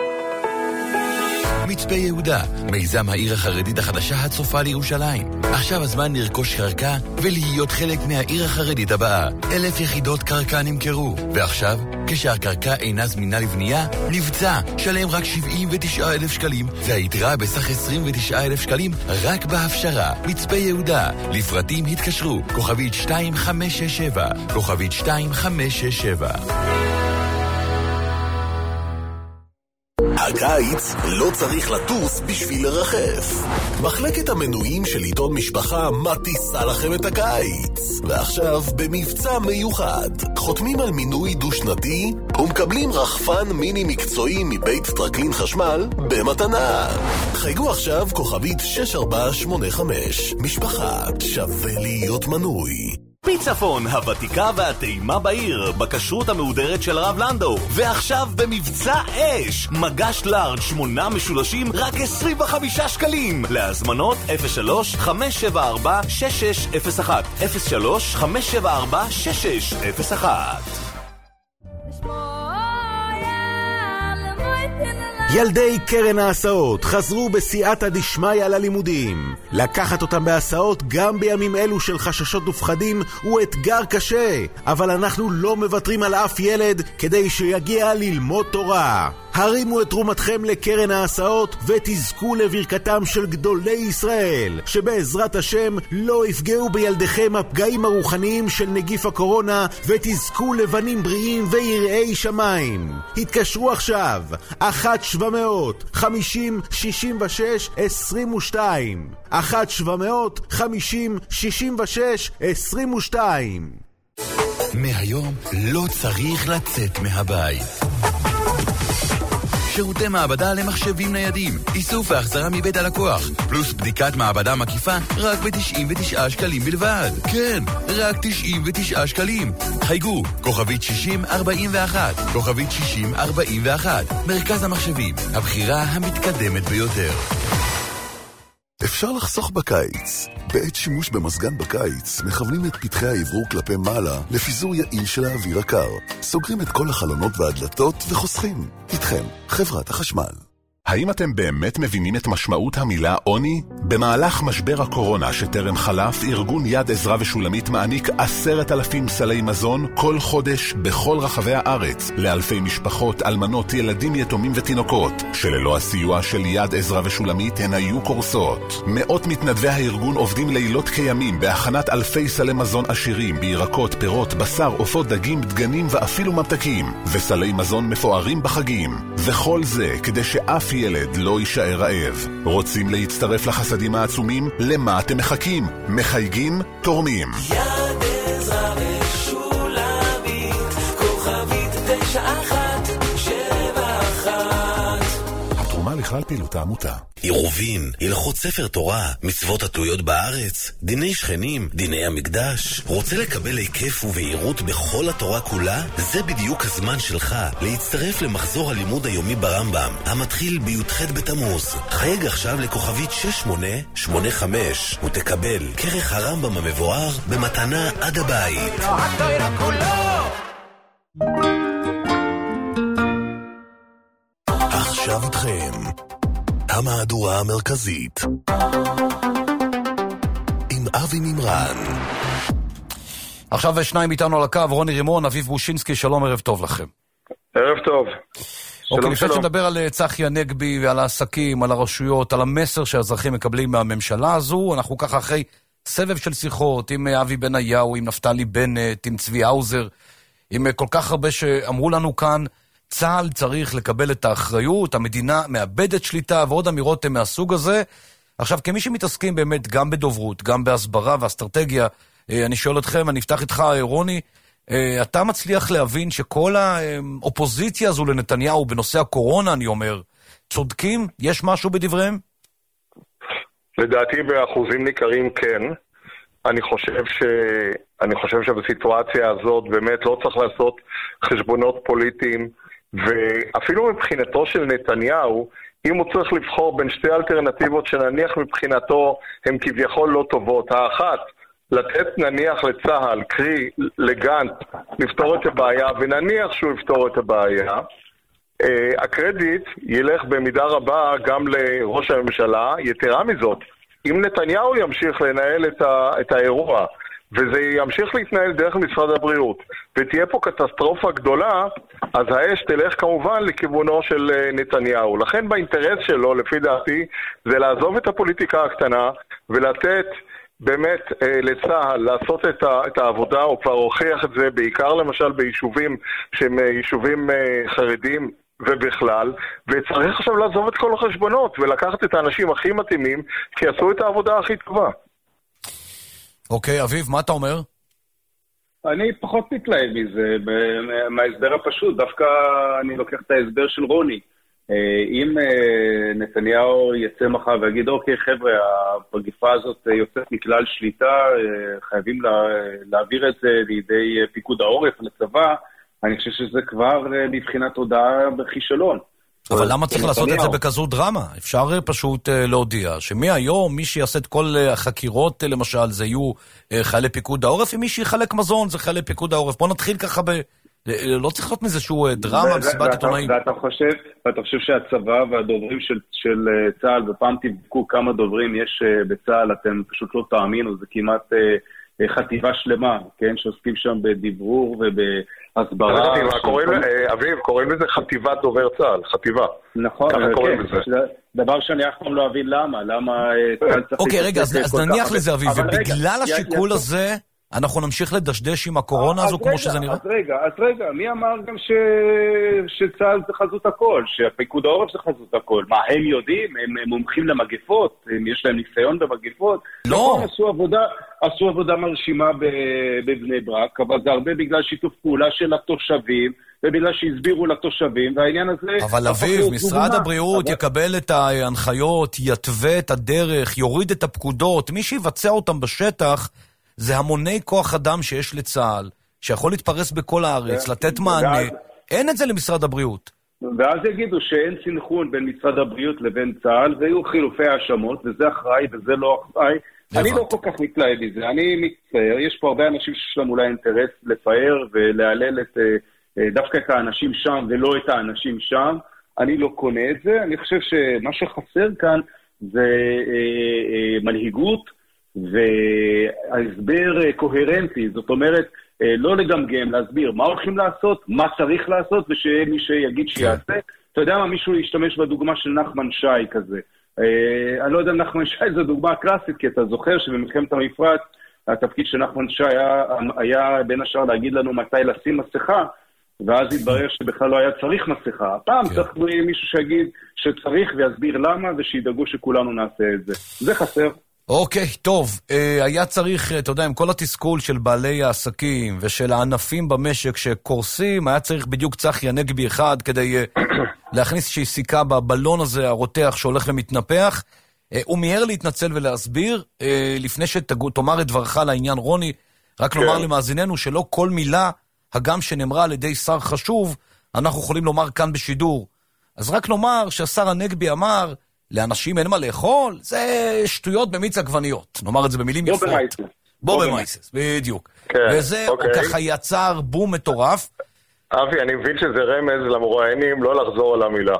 מצפה יהודה, מיזם העיר החרדית החדשה הצופה לירושלים. עכשיו הזמן לרכוש קרקע ולהיות חלק מהעיר החרדית הבאה. 1,000 יחידות קרקע נמכרו, ועכשיו כשהקרקע אינה זמינה לבנייה, מבצע, שלם רק 79,000 שקלים, והיתרה בסך 29,000 שקלים רק בהפשרה. מצפה יהודה, לפרטים התקשרו, כוכבית 2567, כוכבית 2567. הקיץ לא צריך לטוס בשביל לרחף. מחלקת המנויים של עיתון משפחה מטיסה לכם את הקיץ. ועכשיו במבצע מיוחד, חותמים על מינוי דו-שנתי ומקבלים רחפן מיני מקצועי מבית טרקלין חשמל במתנה. חייגו עכשיו כוכבית 6485. משפחה שווה להיות מנוי. פיצפון, הוותיקה והטעימה בעיר, בכשרות המהודרת של הרב לנדו. ועכשיו במבצע אש, מגש לארג' 8 משולשים, רק 25 שקלים. להזמנות 03-574-6601, 03-574-6601. ילדי קרן ההסעות חזרו בסייעתא דשמיא ללימודים. לקחת אותם בהסעות גם בימים אלו של חששות ופחדים הוא אתגר קשה, אבל אנחנו לא מוותרים על אף ילד כדי שיגיע ללמוד תורה. הרימו את תרומתכם לקרן ההסעות ותזכו לברכתם של גדולי ישראל, שבעזרת השם לא יפגעו בילדיכם הפגעים הרוחניים של נגיף הקורונה, ותזכו לבנים בריאים ויראי שמיים. התקשרו עכשיו 1-700-50-66-22 1-700-50-66-22. מהיום לא צריך לצאת מהבית. שירותי מעבדה למחשבים ניידים, איסוף והחזרה מבית הלקוח, פלוס בדיקת מעבדה מקיפה רק ב-99 שקלים בלבד. כן, רק 99 שקלים. חייגו, כוכבית 6041, כוכבית 6041. מרכז המחשבים, הבחירה המתקדמת ביותר. אפשר לחסוך בקיץ. בעת שימוש במזגן בקיץ, מכוונים את פתחי העברור כלפי מעלה לפיזור יעיל של האוויר הקר. סוגרים את כל החלונות והדלתות וחוסכים. איתכם, חברת החשמל. האם אתם באמת מבינים את משמעות המילה עוני? במהלך משבר הקורונה שטרם חלף, ארגון יד עזרא ושולמית מעניק 10,000 סלי מזון כל חודש בכל רחבי הארץ, לאלפי משפחות, אלמנות, ילדים יתומים ותינוקות, שללא הסיוע של יד עזרא ושולמית הן היו קורסות. מאות מתנדבי הארגון עובדים לילות כימים בהכנת אלפי סלי מזון עשירים, בירקות, פירות, בשר, עופות, דגים, דגנים ואפילו ממתקים, וסלי מזון מפוארים בחגים. וכל זה כדי שאף ילד לא יישאר רעב. רוצים להצטרף לחסדים העצומים? למה אתם מחכים? מחייגים? תורמים. יד עזרא ושולמית, כוכבית 9171. התרומה לכלל פעילות העמותה. עירובין, הלכות ספר תורה, מצוות התלויות בארץ, דיני שכנים, דיני המקדש. רוצה לקבל היקף ובהירות בכל התורה כולה? זה בדיוק הזמן שלך להצטרף למחזור הלימוד היומי ברמב"ם, המתחיל בי"ח בתמוז. חייג עכשיו לכוכבית 6885 ותקבל כרך הרמב"ם המבואר במתנה עד הבית. עכשיו איתכם המהדורה המרכזית עם אבי מימרן. עכשיו שניים איתנו על הקו, רוני רימון, אביב בושינסקי, שלום, ערב טוב לכם. ערב טוב. אוקיי, לפני שנדבר על צחי הנגבי ועל העסקים, על הרשויות, על המסר שהאזרחים מקבלים מהממשלה הזו, אנחנו ככה אחרי סבב של שיחות עם אבי בניהו, עם נפתלי בנט, עם צבי האוזר, עם כל כך הרבה שאמרו לנו כאן, צה"ל צריך לקבל את האחריות, המדינה מאבדת שליטה ועוד אמירות מהסוג הזה. עכשיו, כמי שמתעסקים באמת גם בדוברות, גם בהסברה ואסטרטגיה, אני שואל אתכם, אני אפתח איתך רוני, אתה מצליח להבין שכל האופוזיציה הזו לנתניהו בנושא הקורונה, אני אומר, צודקים? יש משהו בדבריהם? לדעתי באחוזים ניכרים כן. אני חושב שבסיטואציה הזאת באמת לא צריך לעשות חשבונות פוליטיים, ואפילו מבחינתו של נתניהו, אם הוא צריך לבחור בין שתי אלטרנטיבות שנניח מבחינתו הן כביכול לא טובות, האחת, לתת נניח לצה"ל, קרי לגנץ, לפתור את הבעיה, ונניח שהוא יפתור את הבעיה, הקרדיט ילך במידה רבה גם לראש הממשלה, יתרה מזאת, אם נתניהו ימשיך לנהל את האירוע, וזה ימשיך להתנהל דרך משרד הבריאות, ותהיה פה קטסטרופה גדולה, אז האש תלך כמובן לכיוונו של נתניהו. לכן באינטרס שלו, לפי דעתי, זה לעזוב את הפוליטיקה הקטנה, ולתת באמת לצה"ל לעשות את העבודה, או כבר הוכיח את זה, בעיקר למשל ביישובים שהם יישובים חרדים ובכלל, וצריך עכשיו לעזוב את כל החשבונות, ולקחת את האנשים הכי מתאימים, שיעשו את העבודה הכי טובה. אוקיי, אביב, מה אתה אומר? אני פחות מתלהב מזה, מההסבר הפשוט, דווקא אני לוקח את ההסבר של רוני. אם נתניהו יצא מחר ויגיד, אוקיי חבר'ה, הפגיפה הזאת יוצאת מכלל שליטה, חייבים להעביר את זה לידי פיקוד העורף, לצבא, אני חושב שזה כבר מבחינת הודעה בכישלון. אבל למה צריך לעשות את זה בכזו דרמה? אפשר פשוט להודיע שמהיום מי שיעשה את כל החקירות למשל זה יהיו חיילי פיקוד העורף, ומי שיחלק מזון זה חיילי פיקוד העורף. בוא נתחיל ככה לא צריך להיות מזה שהוא דרמה בסביבת עיתונאים. ואתה חושב שהצבא והדוברים של צה"ל, ופעם תבדקו כמה דוברים יש בצה"ל, אתם פשוט לא תאמינו, זה כמעט חטיבה שלמה, כן, שעוסקים שם בדיברור ובהסברה. אביב, קוראים לזה חטיבת דובר צה"ל, חטיבה. נכון, דבר שאני אף פעם לא אבין למה. אוקיי, רגע, אז נניח לזה אביב, ובגלל השיקול הזה אנחנו נמשיך לדשדש עם הקורונה הזו כמו שזה נראה? אז רגע, מי אמר גם שצה"ל זה חזות הכל, שהפיקוד העורף זה חזות הכל? מה, הם יודעים? הם מומחים למגפות? יש להם ניסיון במגפות? לא. עשו עבודה מרשימה בבני ברק, אבל זה הרבה בגלל שיתוף פעולה של התושבים, ובגלל שהסבירו לתושבים, והעניין הזה... אבל אביב, משרד הבריאות יקבל את ההנחיות, יתווה את הדרך, יוריד את הפקודות, מי שיבצע אותם בשטח... זה המוני כוח אדם שיש לצה"ל, שיכול להתפרס בכל הארץ, לתת מענה, אין את זה למשרד הבריאות. ואז יגידו שאין סנכרון בין משרד הבריאות לבין צה"ל, ויהיו חילופי האשמות, וזה אחראי וזה לא אחראי. אני לא כל כך מתלהב מזה, אני מצטער, יש פה הרבה אנשים שיש להם אולי אינטרס לפאר ולהלל דווקא את האנשים שם ולא את האנשים שם, אני לא קונה את זה, אני חושב שמה שחסר כאן זה מנהיגות, וההסבר קוהרנטי, זאת אומרת, לא לגמגם, להסביר מה הולכים לעשות, מה צריך לעשות, ושמי שיגיד שיעשה. אתה יודע מה, מישהו ישתמש בדוגמה של נחמן שי כזה. אני לא יודע אם נחמן שי זו דוגמה קלאסית, כי אתה זוכר שבמלחמת המפרץ, התפקיד של נחמן שי היה בין השאר להגיד לנו מתי לשים מסכה, ואז התברר שבכלל לא היה צריך מסכה. הפעם צריך מישהו שיגיד שצריך ויסביר למה, ושידאגו שכולנו נעשה את זה. זה חסר. אוקיי, טוב, היה צריך, אתה יודע, עם כל התסכול של בעלי העסקים ושל הענפים במשק שקורסים, היה צריך בדיוק צחי הנגבי אחד כדי להכניס איזושהי סיכה בבלון הזה, הרותח שהולך ומתנפח. הוא מיהר להתנצל ולהסביר, לפני שתאמר את דברך לעניין רוני, רק לומר למאזיננו שלא כל מילה, הגם שנאמרה על ידי שר חשוב, אנחנו יכולים לומר כאן בשידור. אז רק לומר שהשר הנגבי אמר, לאנשים אין מה לאכול, זה שטויות במיץ עגבניות. נאמר את זה במילים יפות. בוא במייסס, בדיוק. וזה ככה יצר בום מטורף. אבי, אני מבין שזה רמז למרואיינים לא לחזור על המילה.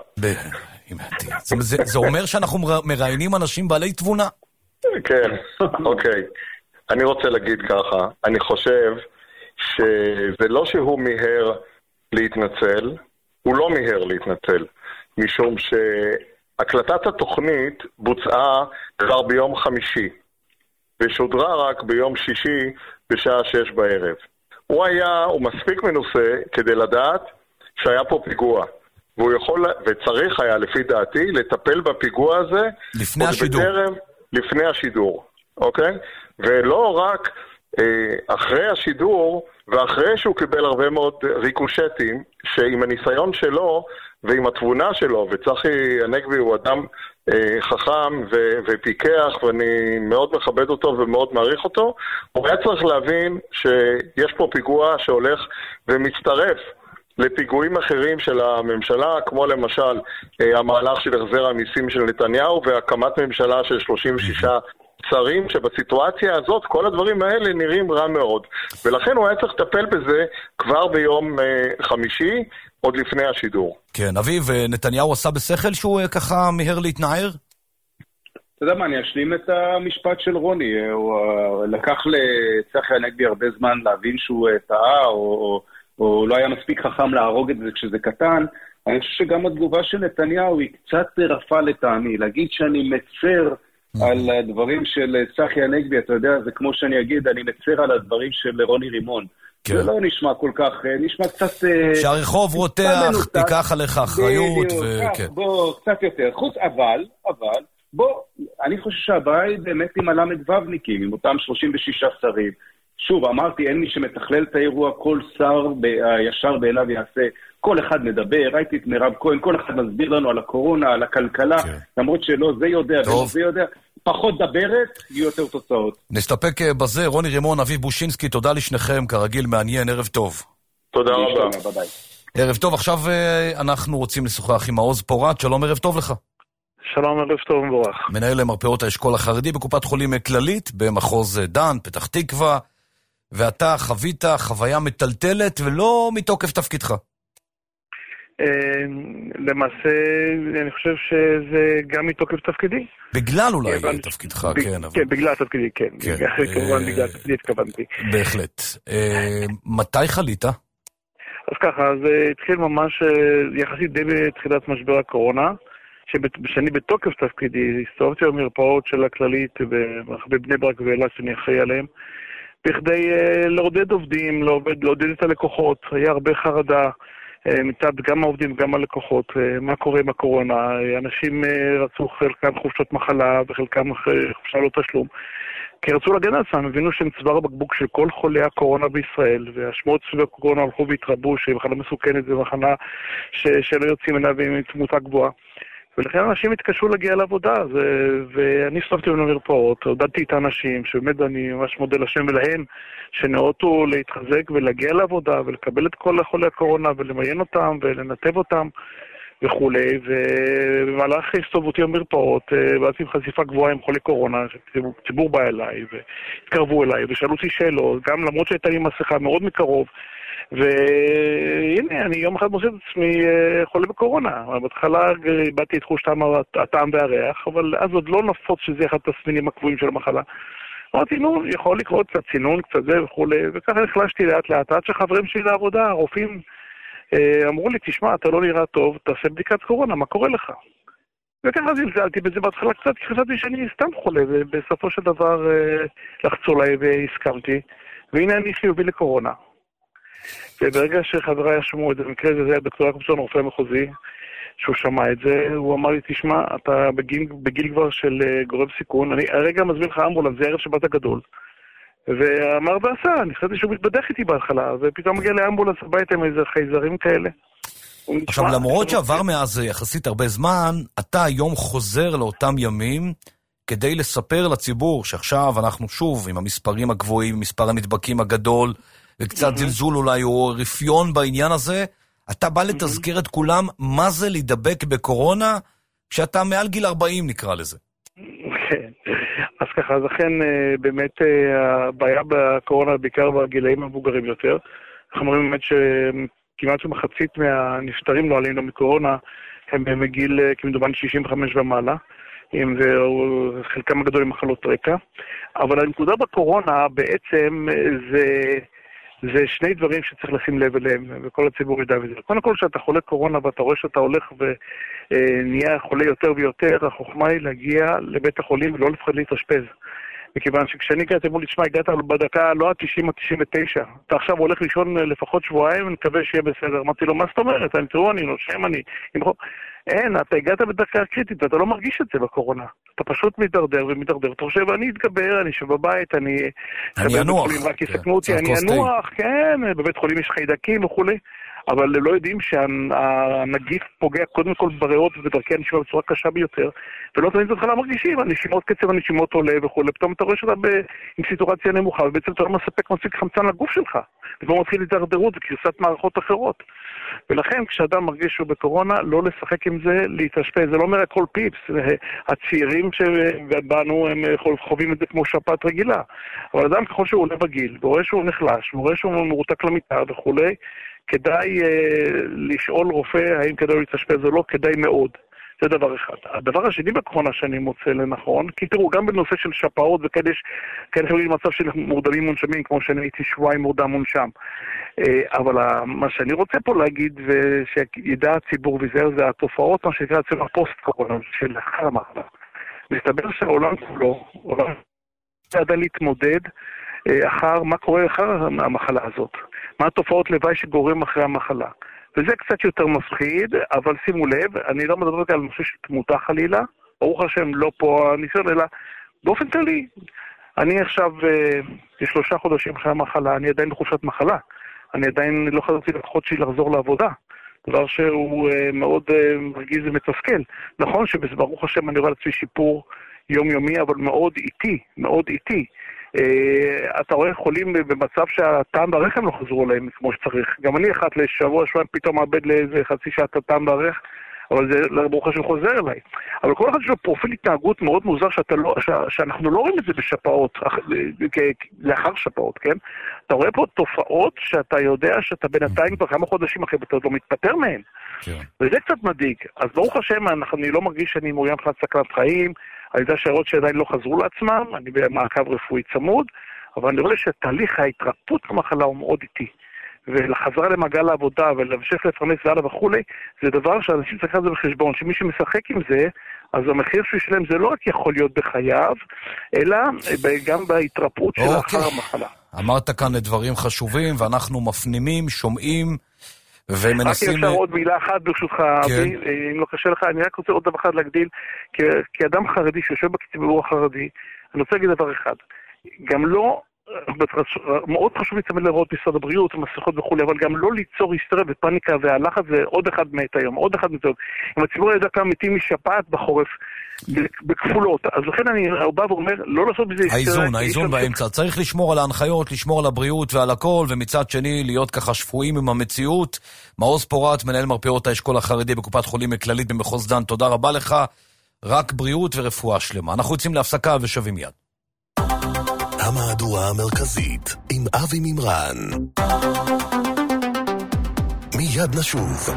זה אומר שאנחנו מראיינים אנשים בעלי תבונה. כן, אוקיי. אני רוצה להגיד ככה, אני חושב שזה לא שהוא מיהר להתנצל, הוא לא מיהר להתנצל, משום הקלטת התוכנית בוצעה כבר ביום חמישי, ושודרה רק ביום שישי בשעה 6 בערב. הוא מספיק מנוסה כדי לדעת שהיה פה פיגוע, והוא יכול, וצריך היה לפי דעתי, לטפל בפיגוע הזה לפני השידור. לפני השידור, אוקיי? ולא רק אחרי השידור, ואחרי שהוא קיבל הרבה מאוד ריקושטים, שעם הניסיון שלו ועם התבונה שלו, וצחי הנגבי הוא אדם חכם ופיקח, ואני מאוד מכבד אותו ומאוד מעריך אותו, הוא היה צריך להבין שיש פה פיגוע שהולך ומצטרף לפיגועים אחרים של הממשלה, כמו למשל המהלך של החזר המיסים של נתניהו, והקמת ממשלה של 36 שרים, שבסיטואציה הזאת כל הדברים האלה נראים רע מאוד. ולכן הוא היה צריך לטפל בזה כבר ביום חמישי, עוד לפני השידור. כן, אביב, נתניהו עשה בשכל שהוא ככה מהר להתנער? אתה יודע מה, אני אשלים את המשפט של רוני. הוא לקח לצחי הנגבי הרבה זמן להבין שהוא טעה, או לא היה מספיק חכם להרוג את זה כשזה קטן. אני חושב שגם התגובה של נתניהו היא קצת רפה לטעמי. להגיד שאני מצר על הדברים של צחי הנגבי, אתה יודע, זה כמו שאני אגיד, אני מצר על הדברים של רוני רימון. זה לא נשמע כל כך, נשמע קצת... שהרחוב רותח, תיקח עליך אחריות, בוא, קצת יותר. אבל, בוא, אני חושב שהבעיה היא באמת עם הל"וניקים, עם אותם 36 שרים. שוב, אמרתי, אין מי שמתכלל את האירוע, כל שר ישר בעיניו יעשה, כל אחד מדבר, ראיתי את מירב כהן, כל אחד מסביר לנו על הקורונה, על הכלכלה, למרות שלא, זה יודע, זה יודע, פחות דברת, יהיו יותר תוצאות. נסתפק בזה, רוני רימון, אביב בושינסקי, תודה לשניכם, כרגיל מעניין, ערב טוב. תודה רבה. ערב טוב, עכשיו אנחנו רוצים לשוחח עם מעוז פורת, שלום, ערב טוב לך. שלום, ערב טוב מבורך. מנהל מרפאות האשכול החרדי בקופת חולים כללית, במחוז דן, פתח תקווה, ואתה חווית חוויה מטלטלת ולא מתוקף תפקידך. למעשה, אני חושב שזה גם מתוקף תפקידי. בגלל אולי תפקידך, כן. כן, בגלל תפקידי, כן. כמובן בגלל תפקידי התכוונתי. בהחלט. מתי חלית? אז ככה, זה התחיל ממש יחסית די בתחילת משבר הקורונה, שאני בתוקף תפקידי, הסתובבתי במרפאות של הכללית בבני ברק ואילת שאני אחראי עליהם, בכדי לעודד עובדים, לעודד את הלקוחות. היה הרבה חרדה מצד גם העובדים וגם הלקוחות, מה קורה עם הקורונה. אנשים רצו חלקם חופשות מחלה וחלקם חופשה לא תשלום, כי רצו להגן על עצמם, הבינו שהם צוואר הבקבוק של כל חולי הקורונה בישראל, והשמועות סביב הקורונה הלכו והתרבו, שהיא מחלה מסוכנת, זה מחלה שלא יוצאים ממנה ועם תמותה גבוהה. ולכן אנשים התקשו להגיע לעבודה, ואני הסתובבתי במרפאות, עודדתי את האנשים, שבאמת אני ממש מודה לשם ולהם, שנאותו להתחזק ולהגיע לעבודה, ולקבל את כל חולי הקורונה, ולמיין אותם, ולנתב אותם, וכו'. ובמהלך הסתובבותי במרפאות, בעצם חשיפה גבוהה עם חולי קורונה, ציבור בא אליי, והתקרבו אליי, ושאלו אותי שאלות, גם למרות שהייתה לי מסכה מאוד מקרוב, והנה, אני יום אחד מוצא את עצמי חולה בקורונה. בהתחלה באתי את חוש הטעם והריח, אבל אז עוד לא נפוץ שזה אחד התסמינים הקבועים של המחלה. אמרתי, נו, יכול לקרות קצת צינון, קצת זה וכו', וככה נחלשתי לאט לאט, עד שחברים שלי לעבודה, הרופאים, אמרו לי, תשמע, אתה לא נראה טוב, תעשה בדיקת קורונה, מה קורה לך? וככה זלזלתי בזה בהתחלה קצת, כי חשבתי שאני סתם חולה, ובסופו של דבר לחצו עליי והסכמתי, והנה אני חיובי לקורונה. וברגע שחבריי שמעו את זה, במקרה זה היה דוקטור יעקובסון, רופא מחוזי, שהוא שמע את זה, הוא אמר לי, תשמע, אתה בגיל כבר של גורם סיכון, אני הרגע מזמין לך אמבולנס, זה ערב שבת הגדול. ואמר ועשה, אני חשבתי שהוא מתבדח איתי בהתחלה, ופתאום מגיע לאמבולנס הביתה עם איזה חייזרים כאלה. עכשיו, למרות שעבר מאז יחסית הרבה זמן, אתה היום חוזר לאותם ימים, כדי לספר לציבור שעכשיו אנחנו שוב עם המספרים הגבוהים, מספר הנדבקים הגדול, וקצת זלזול אולי או רפיון בעניין הזה, אתה בא לתזכר את כולם מה זה להידבק בקורונה, כשאתה מעל גיל 40 נקרא לזה. כן, אז ככה, אז לכן באמת הבעיה בקורונה בעיקר בגילאים המבוגרים יותר. אנחנו אומרים באמת שכמעט שמחצית מהנפטרים לא עלינו מקורונה, הם מגיל כמדומן 65 ומעלה, אם זה חלקם הגדול עם מחלות רקע. אבל הנקודה בקורונה בעצם זה שני דברים שצריך לשים לב אליהם, וכל הציבור ידע וזה. קודם כל, שאתה חולה קורונה ואתה רואה שאתה הולך ונהיה חולה יותר ויותר, החוכמה היא להגיע לבית החולים ולא לפחד להתאשפז. מכיוון שכשאני הגעתי, אמרו לי, תשמע, הגעת בדקה לא ה-90 ה-99, אתה עכשיו הולך לישון לפחות שבועיים, ונקווה שיהיה בסדר. אמרתי לו, מה זאת אומרת? תראו, אני נושם, אין, אתה הגעת בדקה קריטית, ואתה לא מרגיש את זה בקורונה. אתה פשוט מתדרדר ומתדרדר. אתה חושב, אני אתגבר, אני אשב בבית, אני אנוח. רק יסכנו אותי, אני אנוח, כן, בבית חולים יש חיידקים וכו'. אבל לא יודעים שהנגיף פוגע קודם כל בריאות ובדרכי הנשימה בצורה קשה ביותר, ולא תמיד בהתחלה מרגישים, הנשימות, קצב הנשימות עולה וכו', פתאום אתה רואה שאתה עם סיטואציה נמוכה, ובעצם אתה לא מספיק חמצן לגוף שלך, וכבר מתחיל להתדרדרות וקריסת מערכות אחרות. ולכן כשאדם מרגיש שהוא בקורונה, לא לשחק עם זה, להתאשפז. זה לא אומר הכל פיפס, הצעירים שבנו הם חווים את זה כמו שפעת רגילה. אבל אדם ככל שהוא עולה בגיל, ורואה שהוא נחלש, ורואה שהוא מרותק למיטה וכו', כדאי לשאול רופא האם כדאי להתאשפז או לא, כדאי מאוד. זה דבר אחד. הדבר השני בקורונה שאני מוצא לנכון, כי תראו, גם בנושא של שפעות וכאלה יכולים מצב של מורדמים מונשמים, כמו שאני הייתי שבועיים מורדם מונשם. אבל מה שאני רוצה פה להגיד, ושידע הציבור וזהו, זה התופעות, מה שנקרא אצל הפוסט-קורונה, של לאחר המחלה. מסתבר שהעולם כולו, עולם עדיין להתמודד אחר מה קורה אחר המחלה הזאת. מה התופעות לוואי שגורם אחרי המחלה. וזה קצת יותר מפחיד, אבל שימו לב, אני לא מדבר על נושא של תמותה חלילה, ברוך השם לא פה הניסיון, אלא באופן כללי. אני עכשיו, 3 חודשים אחרי המחלה, אני עדיין בחופשת מחלה. אני עדיין לא חזרתי לקוחות שלי לחזור לעבודה. דבר שהוא מאוד מרגיז ומתסכל. נכון שברוך השם אני רואה לעצמי שיפור יומיומי, אבל מאוד איטי, מאוד איטי. אתה רואה חולים במצב שהטעם ברחם לא חזרו להם כמו שצריך. גם אני אחת לשבוע שבועיים פתאום מאבד לאיזה חצי שעה את הטעם ברח, אבל זה ברוך השם חוזר אליי. אבל כל אחד יש לו פרופיל התנהגות מאוד מוזר שאנחנו לא רואים את זה בשפעות, לאחר שפעות, כן? אתה רואה פה תופעות שאתה יודע שאתה בינתיים כבר כמה חודשים אחרי ואתה לא מתפטר מהן. וזה קצת מדאיג. אז ברוך השם אני לא מרגיש שאני מאוים מבחינת סכנת חיים, אני יודע שהראות שעדיין לא חזרו לעצמם, אני במעקב רפואי צמוד, אבל אני רואה שתהליך ההתרפאות במחלה הוא מאוד איטי. ולחזרה למעגל העבודה ולהמשיך לפרנס והלאה וכולי, זה דבר שאנשים צריכים את זה בחשבון, שמי שמשחק עם זה, אז המחיר שהוא שלם זה לא רק יכול להיות בחייו, אלא גם בהתרפאות של אחר המחלה. אמרת כאן דברים חשובים, ואנחנו מפנימים, שומעים, ומנסים... רק אפשר עוד מילה אחת ברשותך, אבי, אם לא קשה לך, אני רק רוצה עוד דבר אחד להגדיל, כאדם חרדי שיושב בציבור החרדי, אני רוצה להגיד דבר אחד, גם לא... מאוד חשוב להצמד להוראות משרד הבריאות ומסכות וכו', אבל גם לא ליצור היסטריה ופניקה והלחץ, זה עוד אחד מת היום, עוד אחד מת היום. אם הציבור ידע כמה מתים משפעת בחורף בכפולות, אז לכן אני בא ואומר לא לעשות בזה היסטריה. האיזון באמצע, צריך לשמור על ההנחיות, לשמור על הבריאות ועל הכל, ומצד שני להיות ככה שפויים עם המציאות. מעוז פורט, מנהל מרפאות האשכול החרדי בקופת חולים כללית במחוז דן, תודה רבה לך, רק בריאות ורפואה שלמה. אנחנו יוצאים להפסקה ושווים מיד. המהדורה המרכזית עם אבי מימרן. מיד נשוב.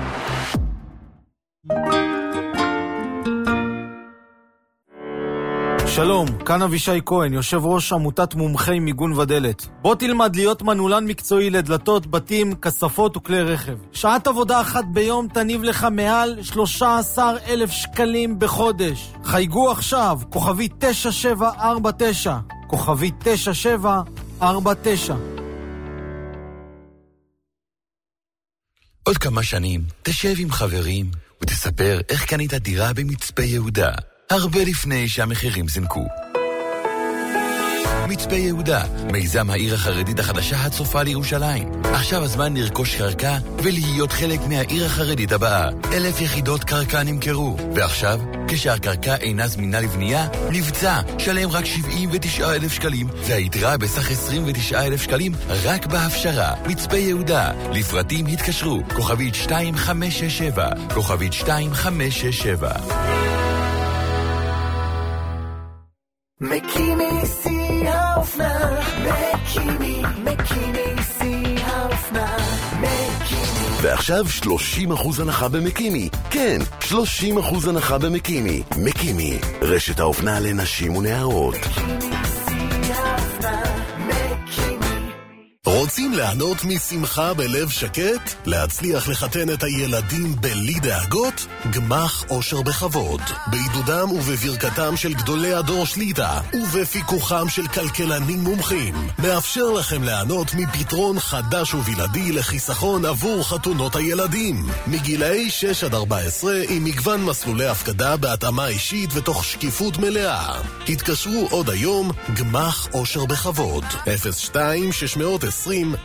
שלום, כאן אבישי כהן, יושב ראש עמותת מומחי מיגון ודלת. בוא תלמד להיות מנעולן מקצועי לדלתות, בתים, כספות וכלי רכב. שעת עבודה אחת ביום תניב לך מעל 13,000 שקלים בחודש. חייגו עכשיו, כוכבי 9749. כוכבי 9749. עוד כמה שנים תשב עם חברים ותספר איך קנית דירה במצפה יהודה, הרבה לפני שהמחירים זנקו. מצפה יהודה, מיזם העיר החרדית החדשה הצופה לירושלים. עכשיו הזמן לרכוש קרקע ולהיות חלק מהעיר החרדית הבאה. 1,000 יחידות קרקע נמכרו, ועכשיו, כשהקרקע אינה זמינה לבנייה, מבצע שלם רק 79,000 שקלים, והיתרה בסך 29,000 שקלים רק בהפשרה. מצפה יהודה, לפרטים התקשרו, כוכבית 2567, כוכבית 2567. מקימי שיא האופנה, מקימי שיא האופנה, מקימי. ועכשיו 30% הנחה במקימי. כן, 30% הנחה במקימי. מקימי, רשת האופנה לנשים ונערות. רוצים ליהנות משמחה בלב שקט? להצליח לחתן את הילדים בלי דאגות? גמח אושר בכבוד. בעידודם ובברכתם של גדולי הדור שליטה, ובפיקוחם של כלכלנים מומחים, מאפשר לכם ליהנות מפתרון חדש ובלעדי לחיסכון עבור חתונות הילדים. מגילאי 6 עד 14 עם מגוון מסלולי הפקדה בהתאמה אישית ותוך שקיפות מלאה. התקשרו עוד היום, גמח אושר בכבוד. 02-620-1071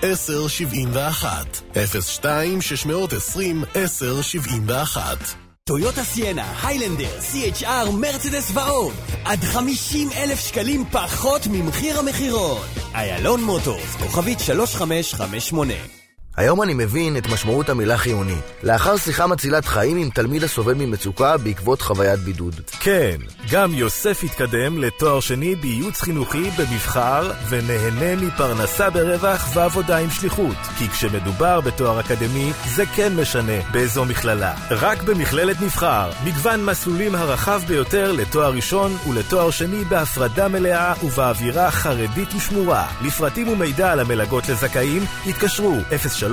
02-620-1071. טויוטה סיינה, היילנדר, CHR, מרצדס ועוד. עד 50,000 שקלים פחות ממחיר המחירון. איילון מוטורס, כוכבית 3558. היום אני מבין את משמעות המילה חיוני. לאחר שיחה מצילת חיים עם תלמיד הסובל ממצוקה בעקבות חוויית בידוד. כן, גם יוסף התקדם לתואר שני בייעוץ חינוכי במבחר, ונהנה מפרנסה ברווח ועבודה עם שליחות. כי כשמדובר בתואר אקדמי, זה כן משנה באיזו מכללה. רק במכללת מבחר, מגוון מסלולים הרחב ביותר לתואר ראשון ולתואר שני בהפרדה מלאה ובאווירה חרדית ושמורה. לפרטים ומידע על המלגות לזכאים, התקשרו 03-5726-111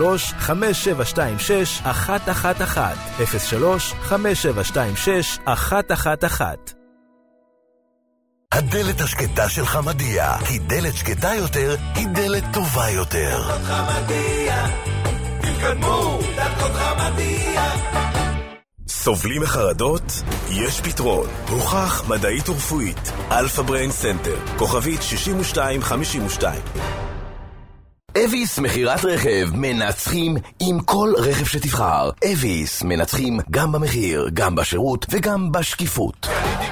03-5726-111. הדלת השקטה של חמדיה, כי דלת שקטה יותר היא דלת טובה יותר. דלתות חמדיה, תתקדמו, דלתות חמדיה. סובלים מחרדות? יש פתרון. הוכח מדעית ורפואית. אלפא בריין סנטר. כוכבית 6252. אביס מחירת רכב, מנצחים עם כל רכב שתבחר. אביס מנצחים גם במחיר, גם בשירות וגם בשקיפות.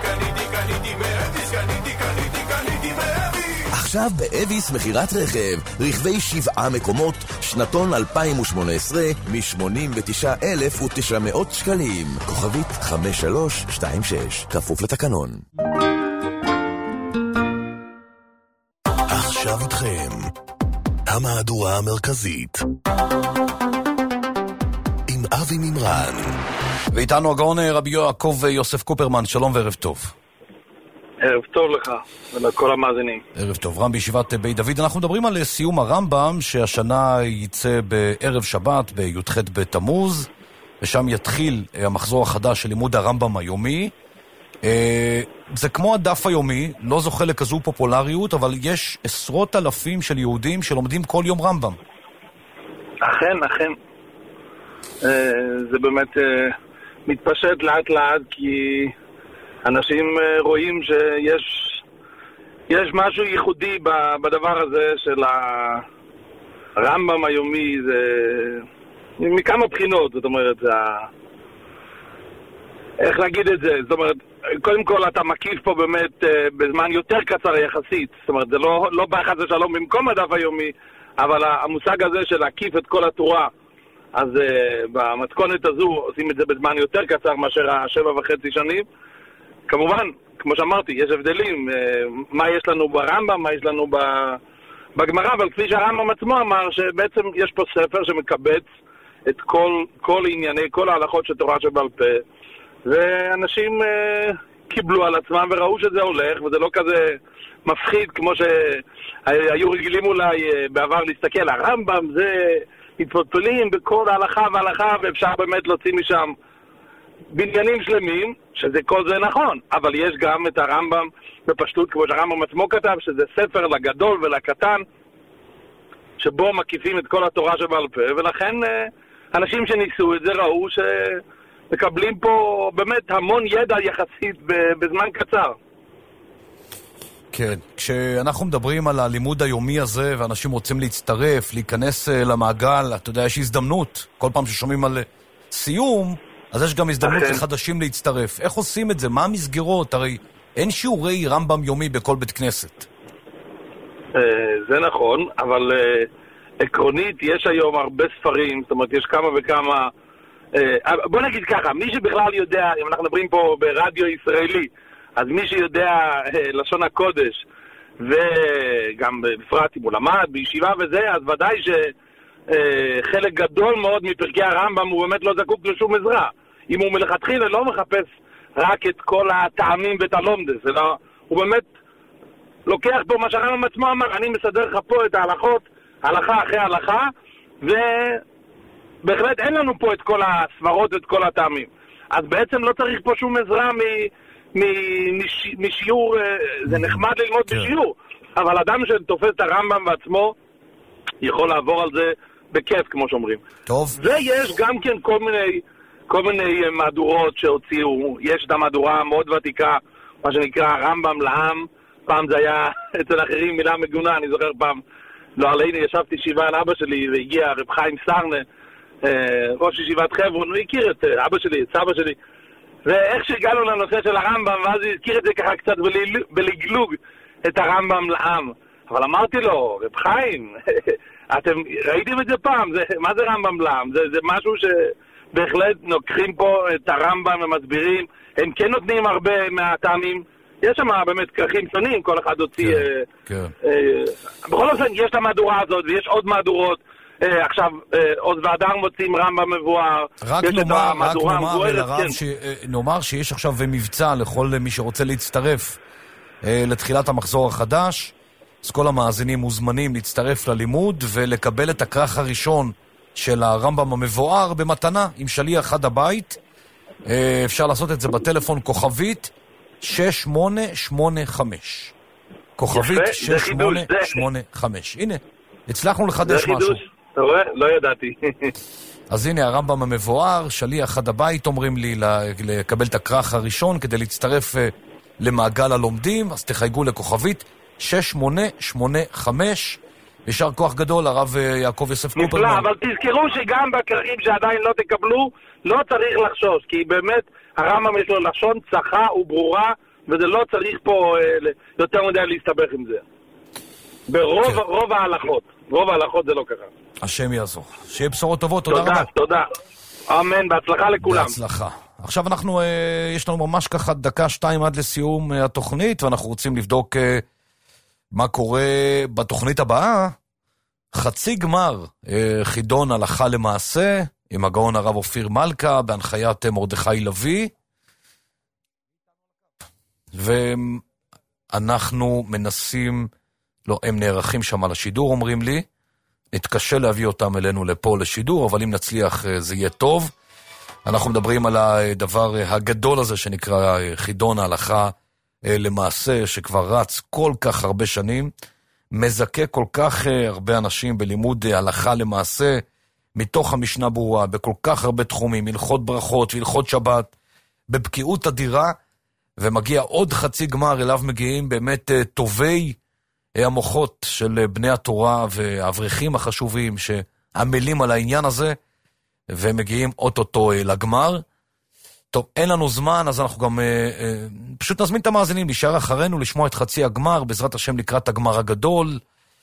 עכשיו באביס מחירת רכב, רכבי 7 מקומות, שנתון 2018, מ-89,900 שקלים. כוכבית 5326, כפוף לתקנון. עכשיו איתכם המהדורה המרכזית עם אבי מימרן. ואיתנו הגאון רבי יעקב יוסף קופרמן. שלום וערב טוב. ערב טוב לך ולכל המאזינים. ערב טוב. רם בישיבת בית דוד. אנחנו מדברים על סיום הרמב"ם שהשנה יצא בערב שבת בי"ח בתמוז, ושם יתחיל המחזור החדש של לימוד הרמב"ם היומי. זה כמו הדף היומי, לא זוכה לכזו פופולריות, אבל יש עשרות אלפים של יהודים שלומדים כל יום רמב"ם. אכן. זה באמת מתפשט לאט לאט, כי אנשים רואים שיש משהו ייחודי בדבר הזה של הרמב"ם היומי. זה מכמה בחינות, זאת אומרת, איך להגיד את זה? זאת אומרת, קודם כל אתה מקיף פה באמת בזמן יותר קצר יחסית. זאת אומרת, זה לא באחד זה שלום במקום הדף היומי, אבל המושג הזה של להקיף את כל התורה, אז במתכונת הזו עושים את זה בזמן יותר קצר מאשר 7.5 שנים. כמובן, כמו שאמרתי, יש הבדלים, מה יש לנו ברמב"ם, מה יש לנו בגמרא, אבל כפי שהרמב"ם עצמו אמר, שבעצם יש פה ספר שמקבץ את כל ענייני, כל ההלכות של תורה שבעל פה, ואנשים קיבלו על עצמם וראו שזה הולך, וזה לא כזה מפחיד כמו שהיו רגילים אולי בעבר להסתכל. הרמב"ם זה מתפלפלים בכל ההלכה וההלכה, ואפשר באמת להוציא משם בניינים שלמים, כל זה נכון, אבל יש גם את הרמב"ם בפשטות, כמו שהרמב"ם עצמו כתב, שזה ספר לגדול ולקטן, שבו מקיפים את כל התורה שבעל פה, ולכן אנשים שניסו את זה ראו שמקבלים פה באמת המון ידע יחסית בזמן קצר. כן, כשאנחנו מדברים על הלימוד היומי הזה, ואנשים רוצים להצטרף, להיכנס למעגל, אתה יודע, יש הזדמנות, כל פעם ששומעים על סיום, אז יש גם הזדמנות לחדשים להצטרף. איך עושים את זה? מה המסגרות? הרי אין שיעורי רמב"ם יומי בכל בית כנסת. זה נכון, אבל עקרונית יש היום הרבה ספרים, זאת אומרת יש כמה וכמה, בוא נגיד ככה, מי שבכלל יודע, אם אנחנו מדברים פה ברדיו ישראלי, אז מי שיודע לשון הקודש, וגם בפרט אם הוא למד בישיבה וזה, אז ודאי שחלק גדול מאוד מפרקי הרמב"ם הוא באמת לא זקוק לשום עזרה. אם הוא מלכתחילה לא מחפש רק את כל הטעמים ואת הלומדס, אלא הוא באמת לוקח פה מה שהרמב"ם עצמו אמר, אני מסדר לך פה את ההלכות, הלכה אחרי הלכה, ובהחלט אין לנו פה את כל הסברות ואת כל הטעמים. אז בעצם לא צריך פה שום עזרה משיעור, זה נחמד ללמוד בשיעור, אבל אדם שתופס את הרמב"ם בעצמו יכול לעבור על זה בכיף, כמו שאומרים. טוב. ויש גם כן כל מיני מהדורות שהוציאו. יש את המהדורה המאוד ותיקה, מה שנקרא הרמב"ם לעם. פעם זה היה אצל אחרים מילה מגונה, אני זוכר פעם, לא עלינו, ישבתי שבעה על אבא שלי, והגיע רב חיים סרנה, ראש ישיבת חברון, הוא הכיר את אבא שלי, את סבא שלי, ואיך שהגענו לנושא של הרמב"ם, ואז הוא הכיר את זה ככה קצת בלגלוג, את הרמב"ם לעם. אבל אמרתי לו, רב חיים, אתם ראיתם את זה פעם? מה זה רמב"ם לעם? זה משהו שבהחלט לוקחים פה את הרמב"ם ומסבירים, הם כן נותנים הרבה מהטעמים, יש שם באמת כרכים שונים, כל אחד הוציא... בכל אופן, יש את המהדורה הזאת ויש עוד מהדורות, עכשיו עוז והדר מוצאים רמב"ם מבואר, יש את המהדורה המבוארת, נאמר שיש עכשיו מבצע לכל מי שרוצה להצטרף לתחילת המחזור החדש, אז כל המאזינים מוזמנים להצטרף ללימוד ולקבל את הכרך הראשון של הרמב"ם המבואר במתנה עם שליח עד הבית. אפשר לעשות את זה בטלפון כוכבית 6885. כוכבית 6885. הנה, הצלחנו לחדש משהו. אתה רואה? לא ידעתי. אז הנה הרמב"ם המבואר, שליח עד הבית אומרים לי לקבל את הכרך הראשון כדי להצטרף למעגל הלומדים, אז תחייגו לכוכבית 6885. ישר כוח גדול, הרב יעקב יוסף קופרמן. נפלא, אבל תזכרו שגם בכרכים שעדיין לא תקבלו, לא צריך לחשוש, כי באמת הרמב"ם יש לו לשון צחה וברורה, וזה לא צריך פה יותר מדי להסתבך עם זה. ברוב ההלכות. רוב ההלכות זה לא ככה. השם יעזור. שיהיה בשורות טובות, תודה רבה. תודה. אמן, בהצלחה לכולם. בהצלחה. עכשיו יש לנו ממש ככה דקה 2 עד לסיום התוכנית, ואנחנו רוצים לבדוק מה קורה בתוכנית הבאה. חצי גמר חידון הלכה למעשה, עם הגאון הרב אופיר מלכה, בהנחיית מרדכי לוי, ואנחנו מנסים, לא, הם נערכים שם על השידור, אומרים לי, נתקשה להביא אותם אלינו לפה לשידור, אבל אם נצליח זה יהיה טוב. אנחנו מדברים על הדבר הגדול הזה שנקרא חידון ההלכה למעשה, שכבר רץ כל כך הרבה שנים, מזכה כל כך הרבה אנשים בלימוד הלכה למעשה, מתוך המשנה ברורה, בכל כך הרבה תחומים, הלכות ברכות והלכות שבת, בבקיאות אדירה, ומגיע עוד חצי גמר, אליו מגיעים באמת טובי המוחות של בני התורה והאברכים החשובים שעמלים על העניין הזה, ומגיעים אוטוטו לגמר. טוב, אין לנו זמן, אז אנחנו גם פשוט נזמין את המאזינים להישאר אחרינו, לשמוע את חצי הגמר, בעזרת השם לקראת הגמר הגדול,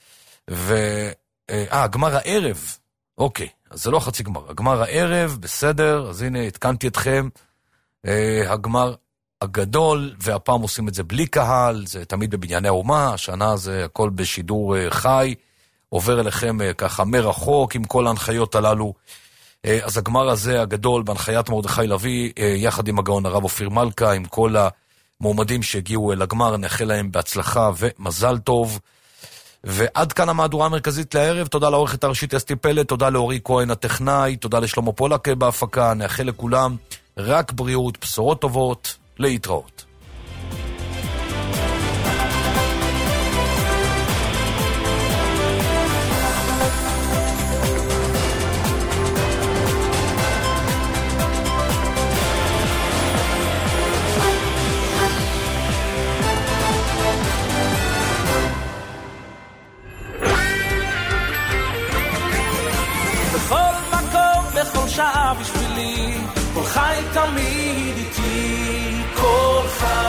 הגמר הערב, אוקיי, אז זה לא חצי גמר, הגמר הערב, בסדר, אז הנה, התקנתי אתכם, הגמר הגדול, והפעם עושים את זה בלי קהל, זה תמיד בבנייני האומה, השנה זה הכל בשידור חי, עובר אליכם ככה מרחוק, עם כל ההנחיות הללו. אז הגמר הזה הגדול בהנחיית מרדכי לוי, יחד עם הגאון הרב אופיר מלכה, עם כל המועמדים שהגיעו לגמר, נאחל להם בהצלחה ומזל טוב. ועד כאן המהדורה המרכזית לערב. תודה לעורכת הראשית אסתי פלד, תודה לאורי כהן הטכנאי, תודה לשלמה פולק בהפקה. נאחל לכולם רק בריאות, בשורות טובות, להתראות. שעה בשבילי, כל חי תמיד איתי, כל חי